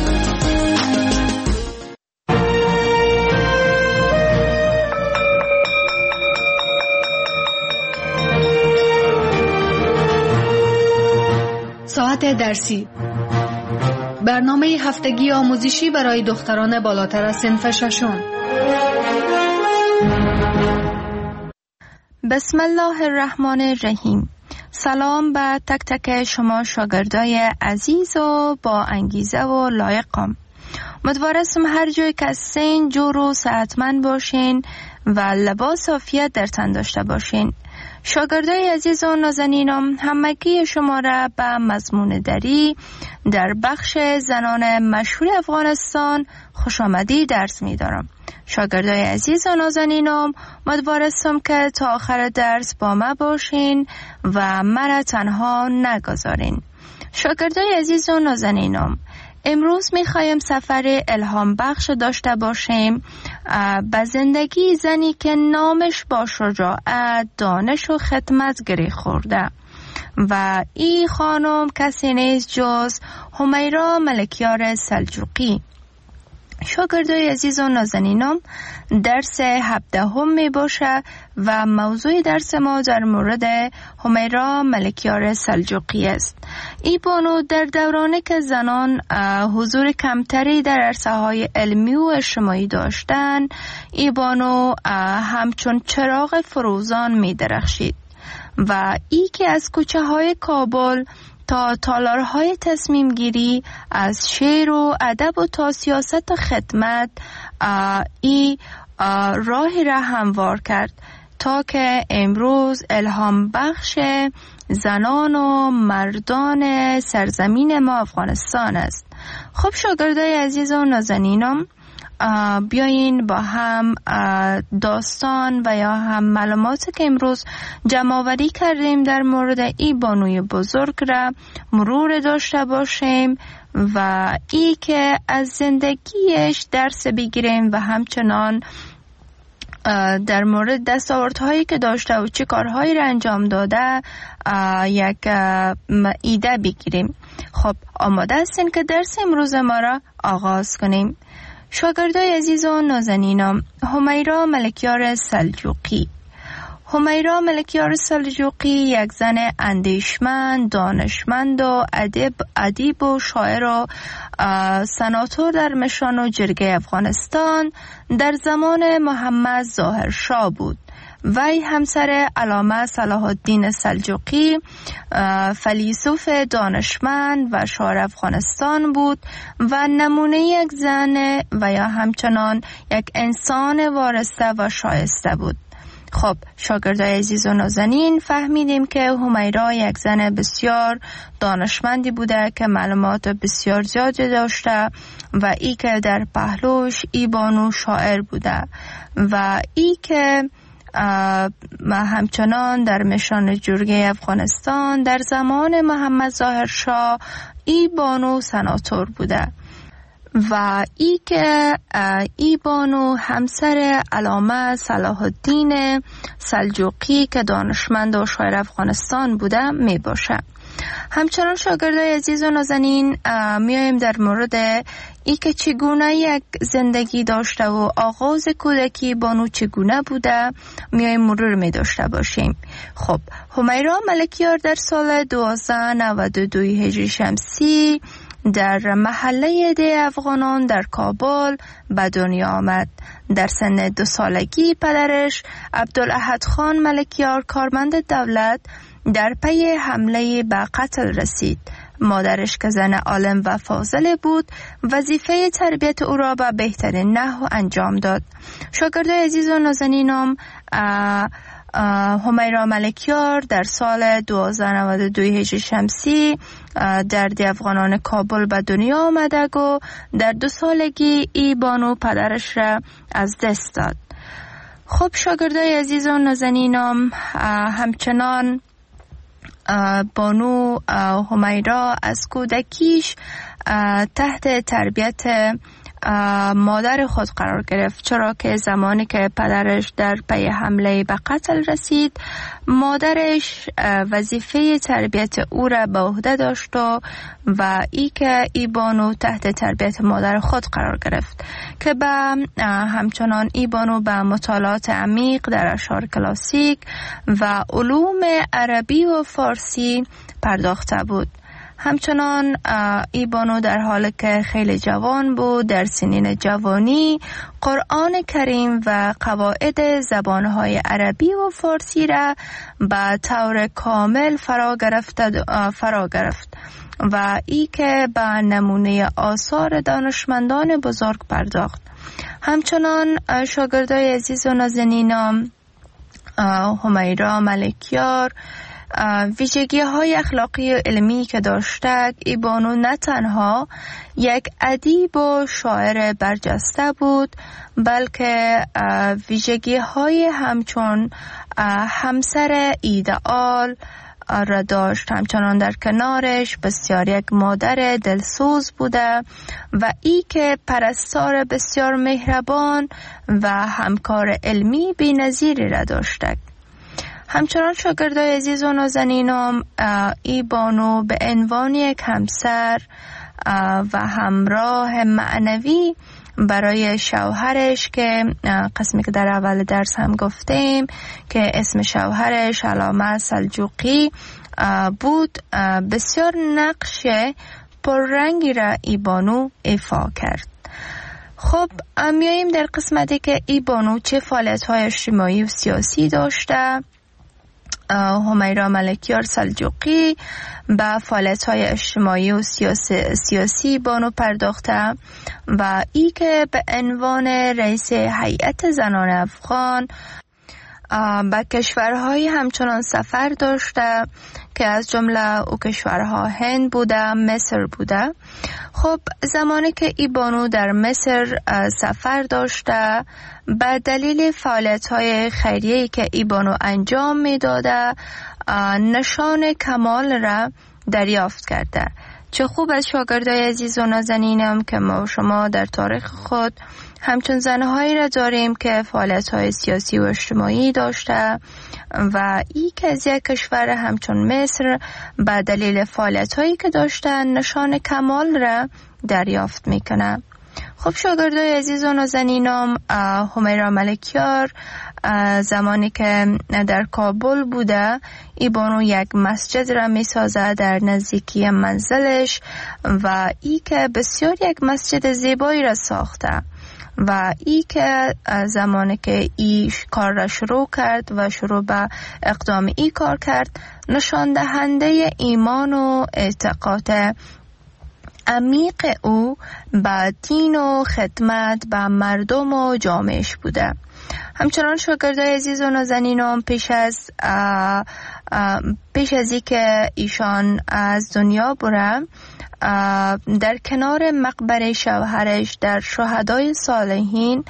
ساعت درسی، برنامه هفتگی آموزشی برای دختران بالاتر از صنف ششم. بسم الله الرحمن الرحیم. سلام به تک تک شما شاگردای عزیز و با انگیزه و لایقم. امیدوارم هر جای که هستین جور و صحتمند باشین و لباس عافیت در تن داشته باشین. شاگردای عزیز و نازنینم، همگی شما را به مضمون دری در بخش زنان مشهور افغانستان خوش آمدی درس می دارم. شاگردای عزیز و نازنینم، امیدوارم که تا آخر درس با ما باشین و مرا تنها نگذارین. شاگردای عزیز و نازنینم، امروز میخوایم سفر الهام بخش داشته باشیم به زندگی زنی که نامش با شجاعت، دانش و خدمت گره خورده و این خانم کسی نیست جز همیرا ملکیار سلجوقی. شاگردای عزیز و نازنینم، درس هفدهم می باشه و موضوع درس ما در مورد همیرا ملکیار سلجوقی است. این بانو در دورانی که زنان حضور کمتری در عرصه های علمی و اجتماعی داشتند، این بانو همچون چراغ فروزان می درخشید و ای که از کوچه های کابل تا تالارهای تصمیم گیری، از شعر و ادب و تا سیاست و خدمت، ای راهی را هموار کرد تا که امروز الهام بخش زنان و مردان سرزمین ما افغانستان است. خب شاگردای عزیز و نازنینم، بیاین با هم داستان و یا هم معلوماتی که امروز جمع آوری کردیم در مورد این بانوی بزرگ را مرور داشته باشیم و ای که از زندگیش درس بگیریم و همچنان در مورد دستاوردهایی که داشته و چه کارهایی را انجام داده یک ایده بگیریم. خب آماده هستین که درس امروز ما را آغاز کنیم؟ شاگردای عزیز و نازنینم، همیرا ملکیار سلجوقی. همیرا ملکیار سلجوقی یک زن اندیشمند، دانشمند و ادیب ادیب و شاعر و سناتور در مشان و جرگه افغانستان در زمان محمد ظاهر شاه بود. وی همسر علامه صلاح الدین سلجوقی، فیلسوف دانشمند و شاعر افغانستان بود و نمونه یک زن و یا همچنان یک انسان وارسته و شایسته بود. خب شاگردای عزیز و نازنین، فهمیدیم که همیرا یک زن بسیار دانشمندی بوده که معلومات بسیار زیادی داشته و ای که در پهلوش ای بانو شاعر بوده و ای که همچنان در مشان جرگه افغانستان در زمان محمد ظاهر شاه ای بانو سناتور بوده و ای که ای بانو همسر علامه صلاح الدین سلجوقی که دانشمند و شاعر افغانستان بوده می باشه. همچنان شاگردای عزیز و نازنین میایم در مورد ای که چگونه یک زندگی داشته و آغاز کودکی بانو چگونه بوده میایم مرور می داشته باشیم. خب همیرا ملکیار در سال دوازده نود و دو هجری شمسی در محله ده افغانان در کابل به دنیا آمد. در سن دو سالگی پدرش عبدالاحد خان ملکیار کارمند دولت در پی حمله به قتل رسید. مادرش که زن عالم و فاضل بود وظیفه تربیت او را به بهترین نحو انجام داد. شاگردای عزیز و نازنینم همیرا ملکیار در سال دوازده نود و دو هجری شمسی در ده افغانان کابل به دنیا آمده و در دو سالگی ای بانو پدرش را از دست داد. خب شاگردای عزیز و نازنینم همچنان بانو همیرا از کودکیش تحت تربیت مادر خود قرار گرفت، چرا که زمانی که پدرش در پی حمله به قتل رسید مادرش وظیفه تربیت او را به عهده داشت و ای که ای بانو تحت تربیت مادر خود قرار گرفت که به همچنان ای بانو به مطالعات عمیق در اشعار کلاسیک و علوم عربی و فارسی پرداخته بود. همچنان ای بانو در حالی که خیلی جوان بود در سنین جوانی قرآن کریم و قواعد زبانهای عربی و فارسی را به طور کامل فرا گرفت فرا گرفت و ای که به نمونه آثار دانشمندان بزرگ پرداخت. همچنان شاگردای عزیز و نازنینم همیرا ملکیار ویژگی های اخلاقی و علمی که داشته، ای بانو نه تنها یک ادیب و شاعر برجسته بود بلکه ویژگی های همچون همسر ایدئال را داشت. همچنان در کنارش بسیار یک مادر دلسوز بوده و ای که پرستار بسیار مهربان و همکار علمی بی‌نظیری را داشته. همچنان شاگردای عزیز و نازنینم ای بانو به عنوان یک همسر و همراه معنوی برای شوهرش که قسمی که در اول درس هم گفتیم که اسم شوهرش علامه سلجوقی بود بسیار نقش پررنگی را ای بانو ایفا کرد. خب میاییم در قسمتی که ای بانو چه فعالیت‌های اجتماعی و سیاسی داشته. همیرا ملکیار سلجوقی به فعالیت‌های اجتماعی و سیاسی, سیاسی بانو پرداخته و ای که به عنوان رئیس هیئت زنان افغان به کشورهای همچنان سفر داشته که از جمله او کشورها هند بوده، مصر بوده. خب زمانی که ای بانو در مصر سفر داشته به دلیل فعالیت‌های خیریه‌ای که ای بانو انجام می‌داده نشان کمال را دریافت کرده. چه خوب از شاگردای عزیز و نازنینم که ما و شما در تاریخ خود همچون زنهایی را داریم که فعالیت‌های سیاسی و اجتماعی داشته و ای که از یک کشور همچون مصر به دلیل فعالیت‌هایی که داشتن نشان کمال را دریافت میکنه. خب شاگردای عزیز و نازنینم همیرا ملکیار زمانی که در کابل بوده ای بانو یک مسجد را می سازه در نزدیکی منزلش و ای که بسیار یک مسجد زیبایی را ساخته و ای که زمانی که ای کار را شروع کرد و شروع به اقدام ای کار کرد نشان دهنده ایمان و اعتقاد عمیق او به دین و خدمت به مردم و جامعهش بوده. همچنان شاگردای عزیز و نازنینم پیش از اه اه پیش از اینکه ایشان از دنیا بره در کنار مقبره شوهرش در شهدای صالحین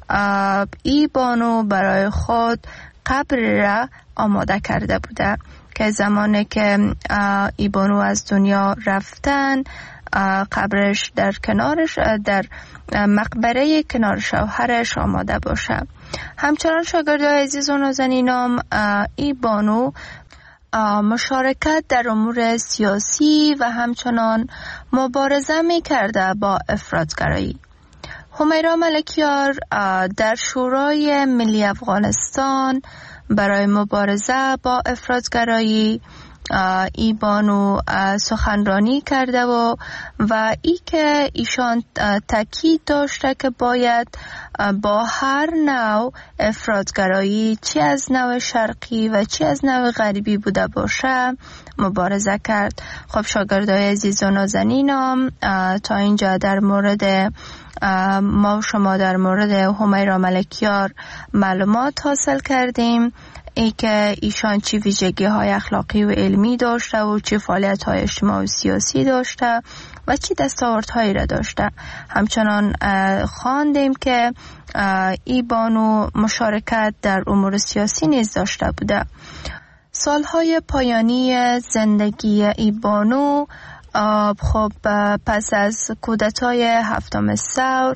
ای بانو برای خود قبر را آماده کرده بوده که زمانی که ای بانو از دنیا رفتن قبرش در کنارش در مقبره کنار شوهرش آماده باشه. همچنان شاگردای عزیز و نازنینم ای بانو مشارکت در امور سیاسی و همچنان مبارزه می کرده با افراطگرایی. همیرا ملکیار در شورای ملی افغانستان برای مبارزه با افراطگرایی ای بانو سخنرانی کرده و و ای که ایشان تاکید داشته که باید با هر نوع افراطگرایی چی از نوع شرقی و چی از نوع غربی بوده باشه مبارزه کرد. خب شاگردای عزیز و نازنینم تا اینجا در مورد ما و شما در مورد همیرا ملکیار معلومات حاصل کردیم، ای که ایشان چی ویژگی های اخلاقی و علمی داشته و چی فعالیت های اجتماعی و سیاسی داشته و چی دستاوردهایی را داشته. همچنان خواندیم که ای بانو مشارکت در امور سیاسی نیز داشته بوده. سالهای پایانی زندگی ای بانو خب پس از کودتای هفتم ثور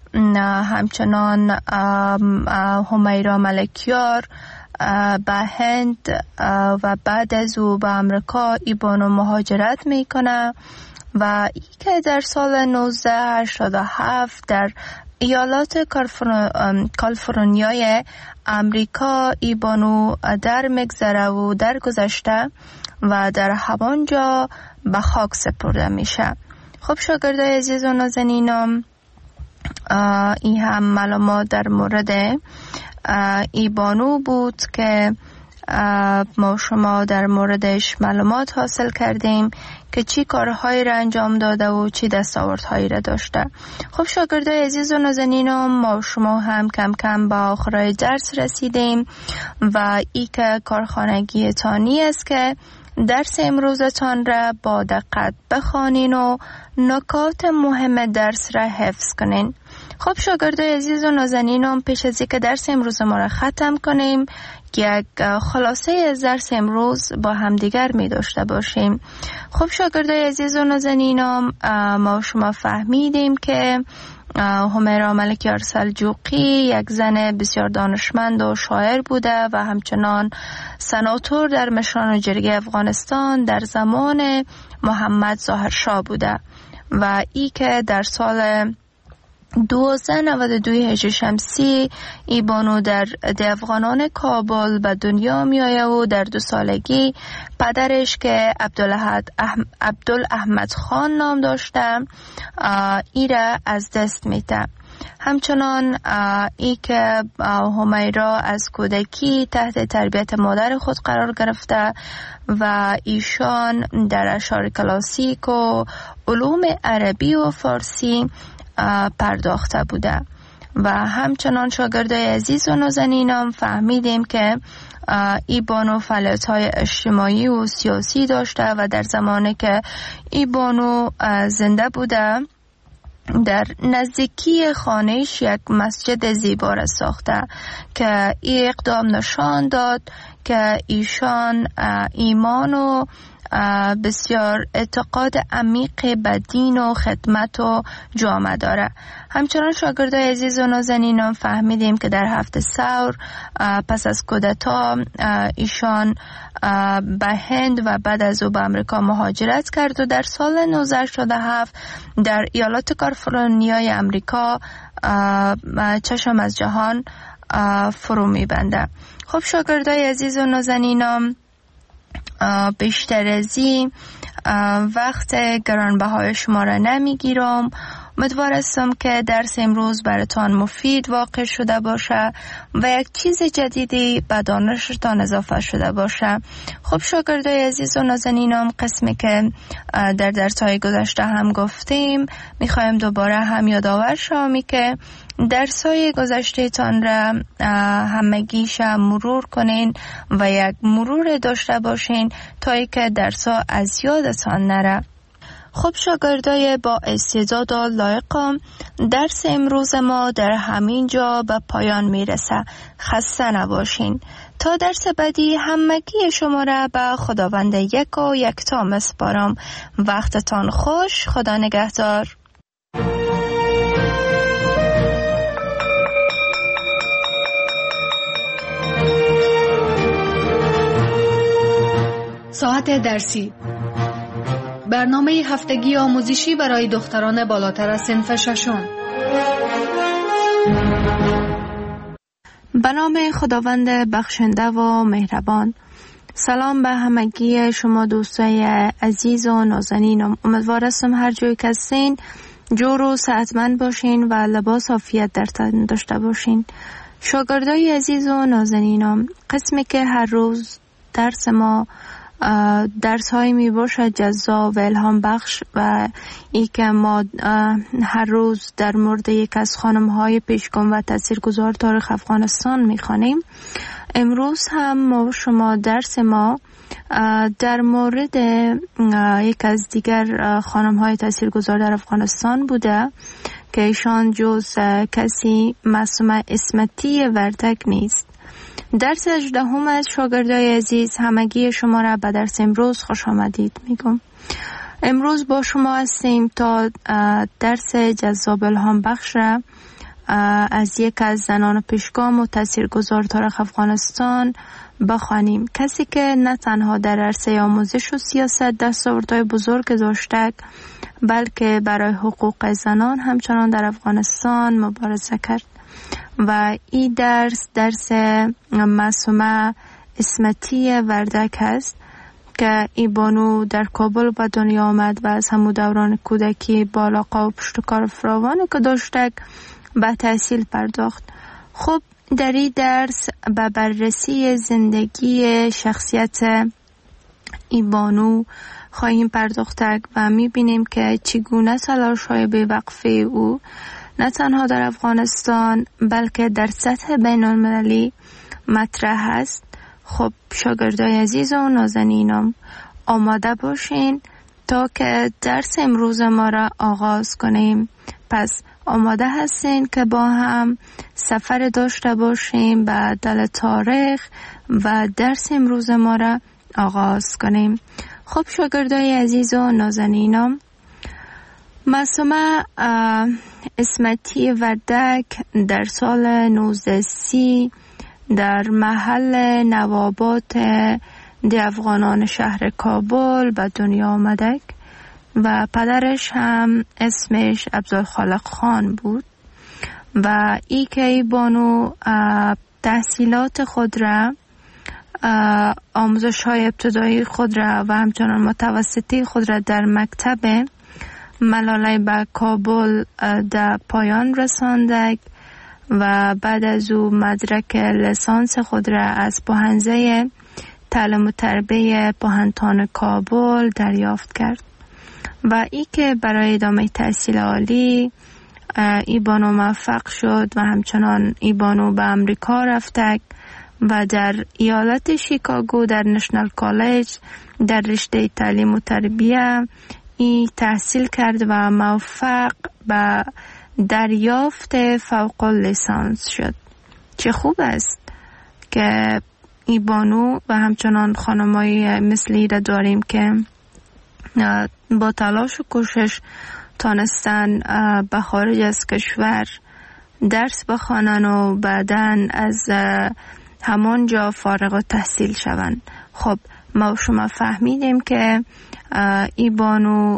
همچنان همیرا ملکیار به هند و بعد از او به امریکا ای بانو مهاجرت میکنه و ای که در سال نوزده هشتاد و هفت در ایالات کالیفرنیای امریکا ای بانو در مگذره و در گذشته و در همانجا به خاک سپرده میشه. خب شاگردای عزیز و نازنینم این هم معلومات در مورد ای بانو بود که ما شما در موردش معلومات حاصل کردیم که چی کارهایی را انجام داده و چی دستاوردهایی را داشته. خب شاگردای عزیز و نازنینم ما شما هم کم کم به آخرای درس رسیدیم و ای که کارخانگی تانی است که درس امروزتان را با دقت بخوانین و نکات مهم درس را حفظ کنین. خب شاگردای عزیز و نازنینم پیش از اینکه درس امروز ما را ختم کنیم یک خلاصه از درس امروز با همدیگر می داشته باشیم. خب شاگردای عزیز و نازنینم ما شما فهمیدیم که همیرا ملکیار سلجوقی یک زن بسیار دانشمند و شاعر بوده و همچنان سناتور در مشران جرگه افغانستان در زمان محمد ظاهر شاه بوده و ای که در سال دوازده نود و دو هجری شمسی ای بانو در افغانان کابل به دنیا می آید و در دو سالگی پدرش که عبدالاحمد خان نام داشته ای را از دست میده. همچنان ای که همیرا از کودکی تحت تربیت مادر خود قرار گرفته و ایشان در اشعار کلاسیک و علوم عربی و فارسی پرداخته بوده و همچنان شاگردای عزیز و نازنینم فهمیدیم که ای بانو فعالیت‌های اجتماعی و سیاسی داشته و در زمانی که ای بانو زنده بوده در نزدیکی خانهش یک مسجد زیبا را ساخته که ای اقدام نشان داد که ایشان ایمان و بسیار اعتقاد عمیق به دین و خدمت و جامعه داره. همچنان شاگردای عزیز و نازنینم فهمیدیم که در هفته ثور پس از کودتا ایشان به هند و بعد از او به امریکا مهاجرت کرد و در سال نوزده هشتاد و هفت در ایالات کالیفرنیای امریکا چشم از جهان فرو میبنده. خب شاگردای عزیز و نازنینم بیشتر از این وقت گرانبهای شما را نمیگیرم. امیدوار هستم که درس امروز براتان مفید واقع شده باشه و یک چیز جدیدی به دانشتان اضافه شده باشه. خب شاگردای عزیز و نازنینم قسمی که در درس‌های گذشته هم گفتیم میخوایم دوباره هم یادآور شوم که درس‌های گذشته تان را همگیش مرور کنین و یک مرور داشته باشین تا اینکه درس‌ها از یادتان نره. خب شاگردای با استعداد و لایق، درس امروز ما در همین جا به پایان میرسه. خسته نباشین. تا درس بعدی همگی شما را به خداوند یک و یکتا میسپارم. وقتتان خوش. خدا نگهدار. ساعت درسی، برنامه هفتگی آموزشی برای دختران بالاتر از صنف ششم. به نام خداوند بخشنده و مهربان. سلام به همگی شما دوستای عزیز و نازنینم. امیدوار هستم هر جایی که هستین جور و صحتمند باشین و لباس عافیت در تن داشته باشین. شاگردای عزیز و نازنینم، قسمی که هر روز درس ما درس های می باشد جذاب و الهام بخش و ای که ما هر روز در مورد یک از خانم های پیشگام و تاثیرگذار تاریخ افغانستان می خوانیم. امروز هم ما شما درس ما در مورد یک از دیگر خانم های تاثیرگذار در افغانستان بوده که ایشان جز کسی معصومه اسمتی وردک نیست. درس هجدهم از شاگردای عزیز، همگی شما را به درس امروز خوش آمدید میگم. امروز با شما هستیم تا درس جذاب الهام بخش را از یک از زنان پیشگام و تاثیرگذار تاریخ افغانستان بخوانیم. کسی که نه تنها در عرصه آموزش و سیاست دستاوردهای بزرگ داشته، بلکه برای حقوق زنان همچنان در افغانستان مبارزه کرد. و این درس درس معصومه اسمتی وردک است که این بانو در کابل به دنیا آمد و از همون دوران کودکی با علاقه و پشتکار فراوانی که داشته به تحصیل پرداخت. خب در این درس به بررسی زندگی شخصیت این بانو خواهیم پرداخت و میبینیم که چگونه تلاش های بی‌وقفه او نه تنها در افغانستان بلکه در سطح بین المللی مطرح است. خب شاگردای عزیز و نازنینم، آماده باشین تا که درس امروز ما را آغاز کنیم. پس آماده هستین که با هم سفر داشته باشیم به دل تاریخ و درس امروز ما را آغاز کنیم. خب شاگردای عزیز و نازنینم، معصومه اسمتی وردک در سال نوزده سی در محل نوابات دی افغانان شهر کابل به دنیا آمده و پدرش هم اسمش عبدالخالق خان بود و ای که ای بانو تحصیلات خود را، آموزش های ابتدایی خود را و همچنان متوسطی خود را در مکتب ملاله به کابل در پایان رسانده و بعد از او مدرک لیسانس خود را از پوهنځی تعلیم و تربیه پوهنتون کابل دریافت کرد و ای که برای ادامه تحصیل عالی ای بانو موفق شد و همچنان ای بانو به امریکا رفته و در ایالت شیکاگو در نشنال کالج در رشته تعلیم و تربیه ای تحصیل کرد و موفق به دریافت فوق لیسانس شد. چه خوب است که ای بانو و همچنان خانمایی مثلی را داریم که با تلاش و کوشش تانستن به خارج از کشور درس بخوانن و بعداً از همان جا فارغ التحصیل شوند. خب ما شما فهمیدیم که ای بانو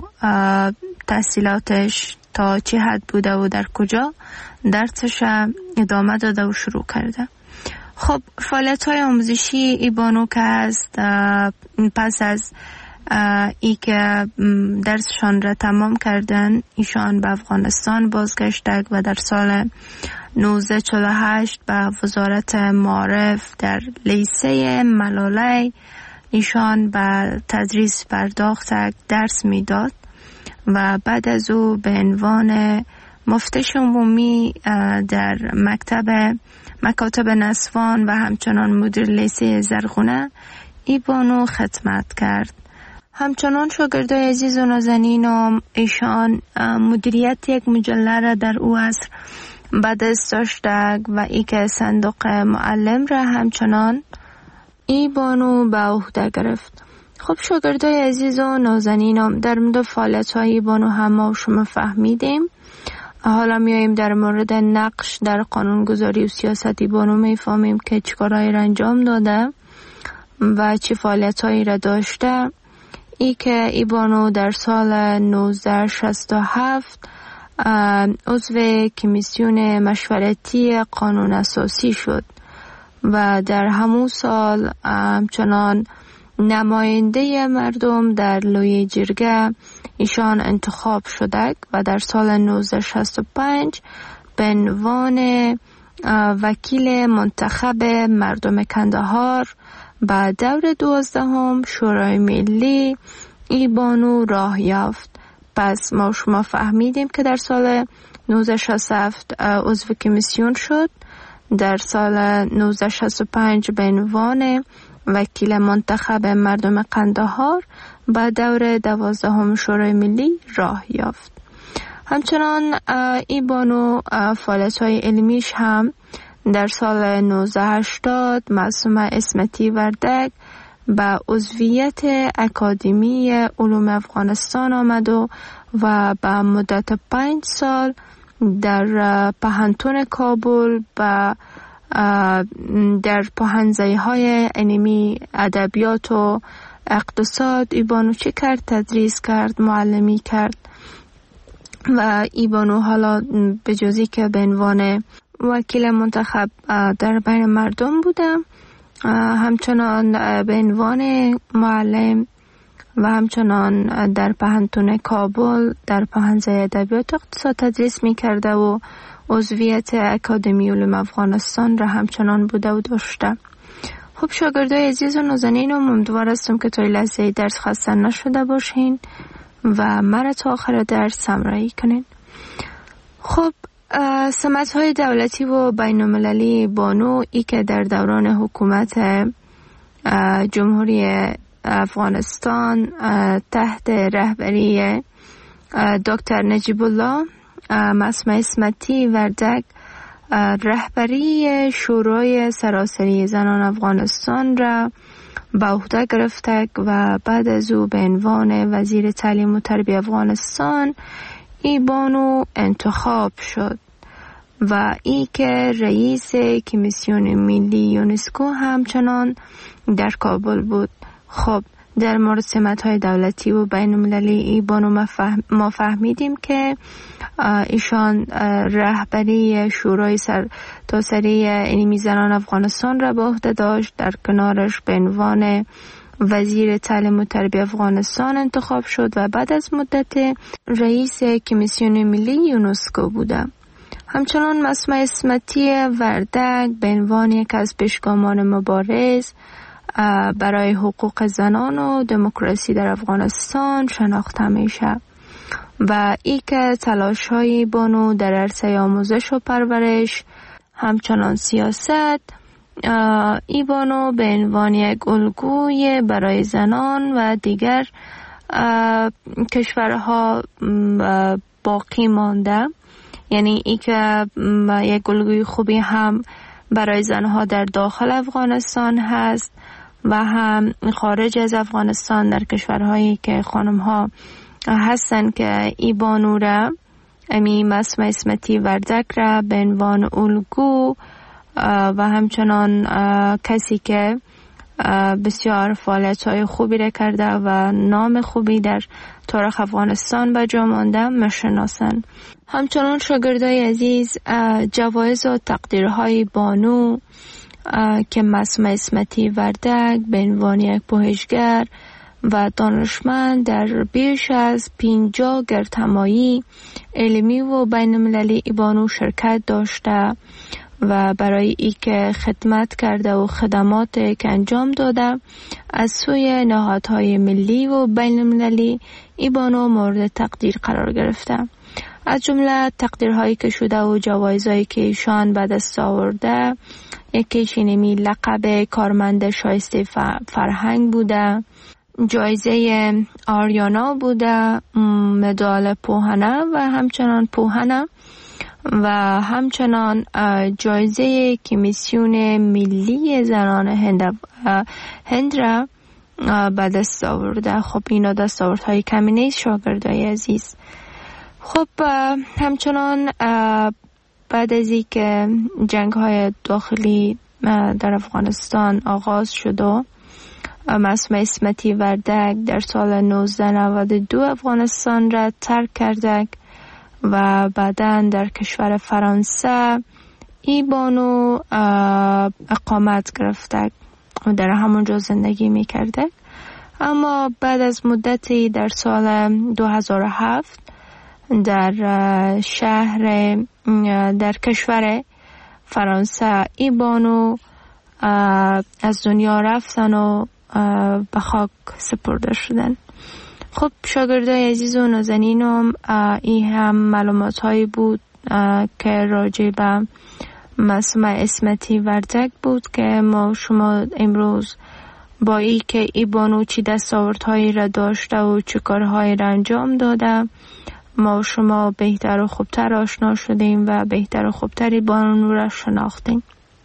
تحصیلاتش تا چه حد بوده و در کجا درسش ادامه داده و شروع کرده. خب فعالیت های آموزشی ای بانو که هست، پس از ای که درسشان را تمام کردن ایشان به افغانستان بازگشتند و در سال نوزده چهل و هشت به وزارت معارف در لیسه ملاله ایشان به تدریس پرداختند، درس میداد و بعد از او به عنوان مفتش عمومی در مکتب مکاتب نسوان و همچنان مدیر لیسه زرغونه ای بانو خدمت کرد. همچنان شاگردای عزیز و نازنینم، ایشان مدیریت یک مجله را در او عصر به دست داشته و ای که صندوق معلم را همچنان ای بانو به عهده گرفت. خب شاگردای عزیز و نازنینم، در مورد فعالیت‌های ای بانو هم ما شما فهمیدیم. حالا میاییم در مورد نقش در قانونگذاری و سیاست ای بانو میفهمیم که چیکارهایی را انجام داده و چه فعالیت‌هایی را داشته. ای که ای بانو در سال نوزده شصت و هفت عضو کمیسیون مشورتی قانون اساسی شد و در همون سال همچنان نماینده مردم در لوی جرگه ایشان انتخاب شده و در سال نوزده شصت و پنج به عنوان وکیل منتخب مردم کندهار با دور دوازدهم شورای ملی ای بانو راه یافت. پس ما شما فهمیدیم که در سال نوزده شصت و هفت عضو کمیسیون شد، در سال نوزده شصت و پنج به عنوان وکیل منتخب مردم قندهار با دور دوازدهم شورای ملی راه یافت. همچنان ای بانو فعالیت‌های علمیش هم در سال نوزده هشتاد معصومه اسمتی وردک به عضویت اکادمی علوم افغانستان آمد و و به مدت پنج سال در پهنتون کابل و در پهنزه های علمی ادبیات و اقتصاد ای بانو چی کرد؟ تدریس کرد، معلمی کرد و ای بانو حالا به جزی که به عنوان وکیل منتخب در بین مردم بودم، همچنان به عنوان معلم و همچنان در پهنتون کابل در پهنزه ادبیات اقتصاد تدریس می کرده و عضویت اکادمی علوم افغانستان را همچنان بوده و داشته. خب شاگردای عزیز و نازنین، امیدوار هستم که تا این لحظه درس خسته نشده باشین و مرا تا آخر درس همراهی کنین. خب سمت‌های دولتی و بین‌المللی بانو ای که در دوران حکومت جمهوری افغانستان تحت رهبری دکتر نجیب الله معصومه اسمتی وردک رهبری شورای سراسری زنان افغانستان را به عهده گرفته و بعد از او به عنوان وزیر تعلیم و تربیت افغانستان ای بانو انتخاب شد و ای که رئیس کمیسیون ملی یونسکو همچنان در کابل بود. خب در مورد سمت‌های دولتی و بین‌المللی ای بانو ما فهمیدیم که ایشان رهبری شورای سرتاسری علمی زنان افغانستان را به عهده داشت، در کنارش به عنوان وزیر تعلیم و تربیت افغانستان انتخاب شد و بعد از مدت رئیس کمیسیون ملی یونسکو بوده. همچنان معصومه اسمتی وردک به عنوان یک از پیشگامان مبارز برای حقوق زنان و دموکراسی در افغانستان شناخته میشه و ای که تلاش های بانو در عرصه آموزش و پرورش همچنان سیاست ای بانو به عنوان یک الگوی برای زنان و دیگر کشورها باقی مانده، یعنی ای که یک الگوی خوبی هم برای زنها در داخل افغانستان هست و هم خارج از افغانستان در کشورهایی که خانمها هستن که ای بانو را امی معصومه اسمتی وردک را به عنوان الگو و همچنان کسی که بسیار فعالیت‌های خوبی را کرده و نام خوبی در تاریخ افغانستان به جا مانده میشناسن. همچنان شاگردای عزیز جوایز و تقدیرهای بانو که معصومه اسمتی وردک به عنوان یک پژوهشگر و دانشمند در بیش از پنجاه گردهمایی علمی و بین‌المللی ای بانو شرکت داشته و برای ای که خدمت کرده و خدمات که انجام داده از سوی نهادهای ملی و بین‌المللی ای بانو مورد تقدیر قرار گرفته. از جمله تقدیرهایی که شده و جوایزهایی که ایشان به دست آورده، یکیش اینمی لقب کارمند شایسته فرهنگ بوده، جایزه آریانا بوده، مدال پوهنه و همچنان پوهنه و همچنان جایزه کمیسیون ملی زنان هند هند را به دست آورده. خب اینا دستاوردهای کمی نیست شاگردای عزیز. خب همچنان بعد از این که جنگ های داخلی در افغانستان آغاز شد و معصومه اسمتی وردک در سال نوزده نود و دو افغانستان را ترک کرده و بعداً در کشور فرانسه ای بانو اقامت گرفته و در همونجا زندگی میکرده. اما بعد از مدتی در سال دو هزار و هفت در شهر در کشور فرانسه ای بانو از دنیا رفتن و به خاک سپرده شدن. خب شاگردای عزیز و نازنینم، این هم معلومات هایی بود که راجع به معصومه اسمتی وردک بود که ما شما امروز با ای که ای بانو چی دستاوردهایی را داشته و چه کارهایی را انجام داده ما شما بهتر و خوبتر آشنا شدیم و بهتر و خوبتری بانو را شناختیم.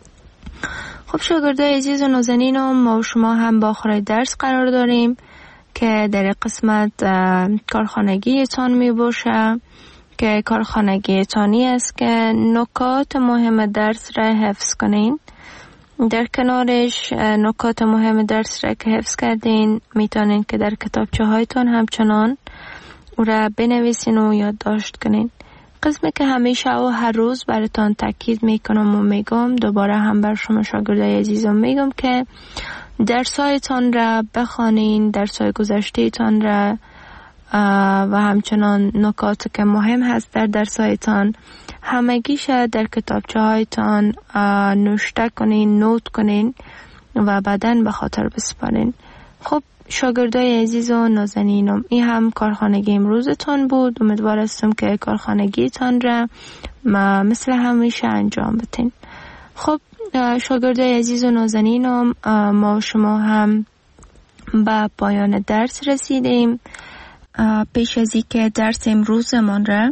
خب شاگردای عزیز و نازنینم، ما شما هم با آخر درس قرار داریم که در قسمت کارخانگی تان می باشه که کارخانگی تانی است که نکات مهم درس را حفظ کنین. در کنارش نکات مهم درس را که حفظ کردین میتونین که در کتابچه هایتان همچنان او را بنویسین و یادداشت کنین. قسمی که همیشه و هر روز براتان تاکید میکنم و میگم، دوباره هم بر شما شاگردای عزیزم میگم که درسایتان را بخوانین، درسای گذشتهتان را و همچنان نکات که مهم هست در درسایتان همگیش در کتابچه هایتان نوشته کنین، نوت کنین و بعداً به خاطر بسپارین. خب شاگردای عزیز و نازنینم، این هم کارخانگی امروزتان بود. امیدوار هستم که کارخانگیتان را مثل همیشه انجام بدین. خب شاگردای عزیز و نازنینم، ما شما هم به پایان درس رسیدیم. پیش از این که درس امروزمان را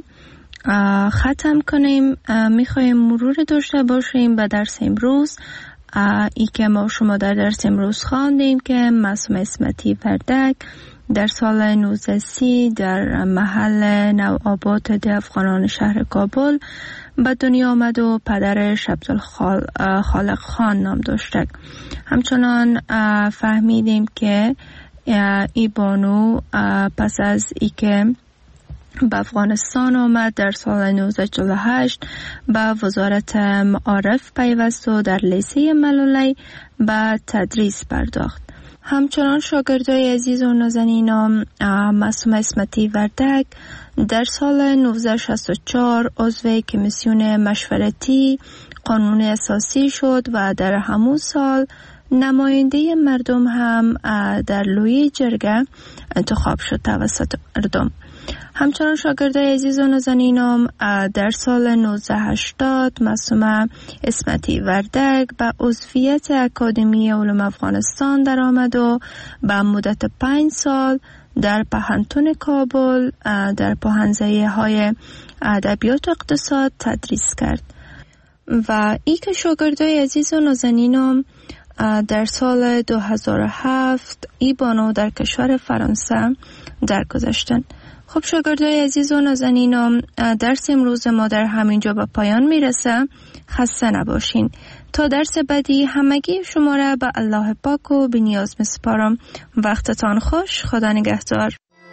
ختم کنیم میخوایم مرور داشته باشیم به درس امروز. ای که ما شما در درس امروز خواندیم که معصومه اسمتی وردک در سال نوزده سی در محل نوآباد ده افغانان شهر کابل به دنیا آمد و پدرش عبدالخالق خان نام داشته. همچنان فهمیدیم که ای بانو پس از ای که به افغانستان آمد در سال نوزده چهل و هشت به وزارت معارف پیوست و در لیسه ملولی به تدریس پرداخت. همچنان شاگردای عزیز و نازنینم، معصومه اسمتی وردک در سال نوزده شصت و چهار عضو کمیسیون مشورتی قانون اساسی شد و در همون سال نماینده مردم هم در لوی جرگه انتخاب شد توسط مردم. همچنان شاگردای عزیز و نازنینم، در سال نوزده هشتاد معصومه اسمتی وردک به عضویت اکادمی علوم افغانستان در آمد و به مدت پنج سال در پهنتون کابل در پوهنځی های ادبیات و اقتصاد تدریس کرد. و ای که شاگردای عزیز و نازنینم در سال دو هزار و هفت ای بانو در کشور فرانسه درگذشتند. خب شاگردای عزیز و نازنینم، درس امروز ما در همینجا به پایان میرسه. خسته نباشین. تا درس بعدی همگی شما را به الله پاک و بی نیاز میسپارم. وقتتان خوش. خدا نگهدار.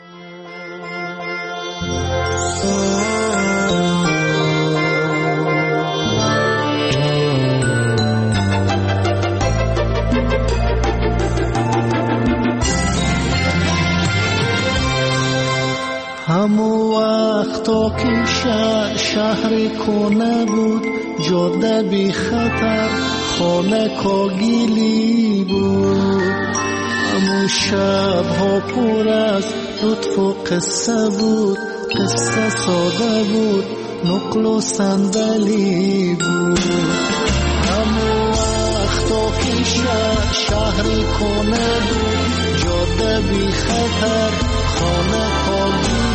همو وقتا که شهر, شهر کنه بود، جاده بی خطر، خانه کاگیلی بود. همو شب ها پر از لطف و قصه بود، قصه ساده بود، نقل و صندلی بود. همو وقتا که شهر, شهر کنه بود، جاده بی خطر، خانه کاگیلی.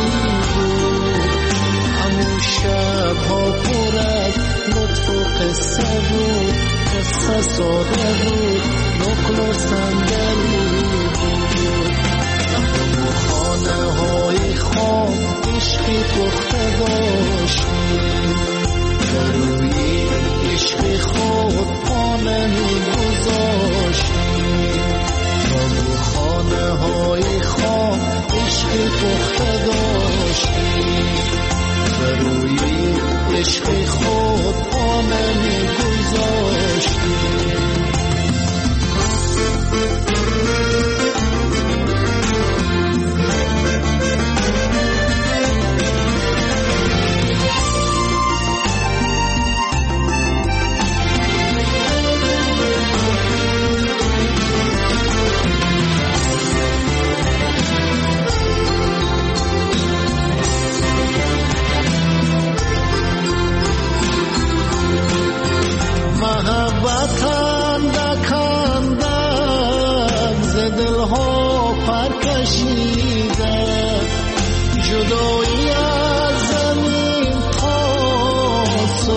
شب ها پر از لطف و قصه بود، قصه ساده بود، نقل و صندلی بود. و خانه های خام عشقی پخته داشتیم، روی عشق خود پا نمی گذاشتیم. تا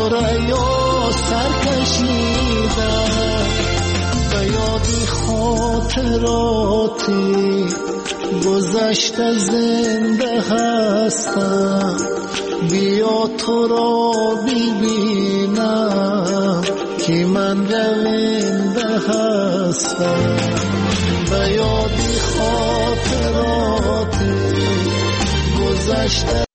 ثریا سر کشیدم به یادی خاطراتی گذشته زنده هستم بیا تو را ببینم که من رونده هستم به یادی خاطراتی گذشته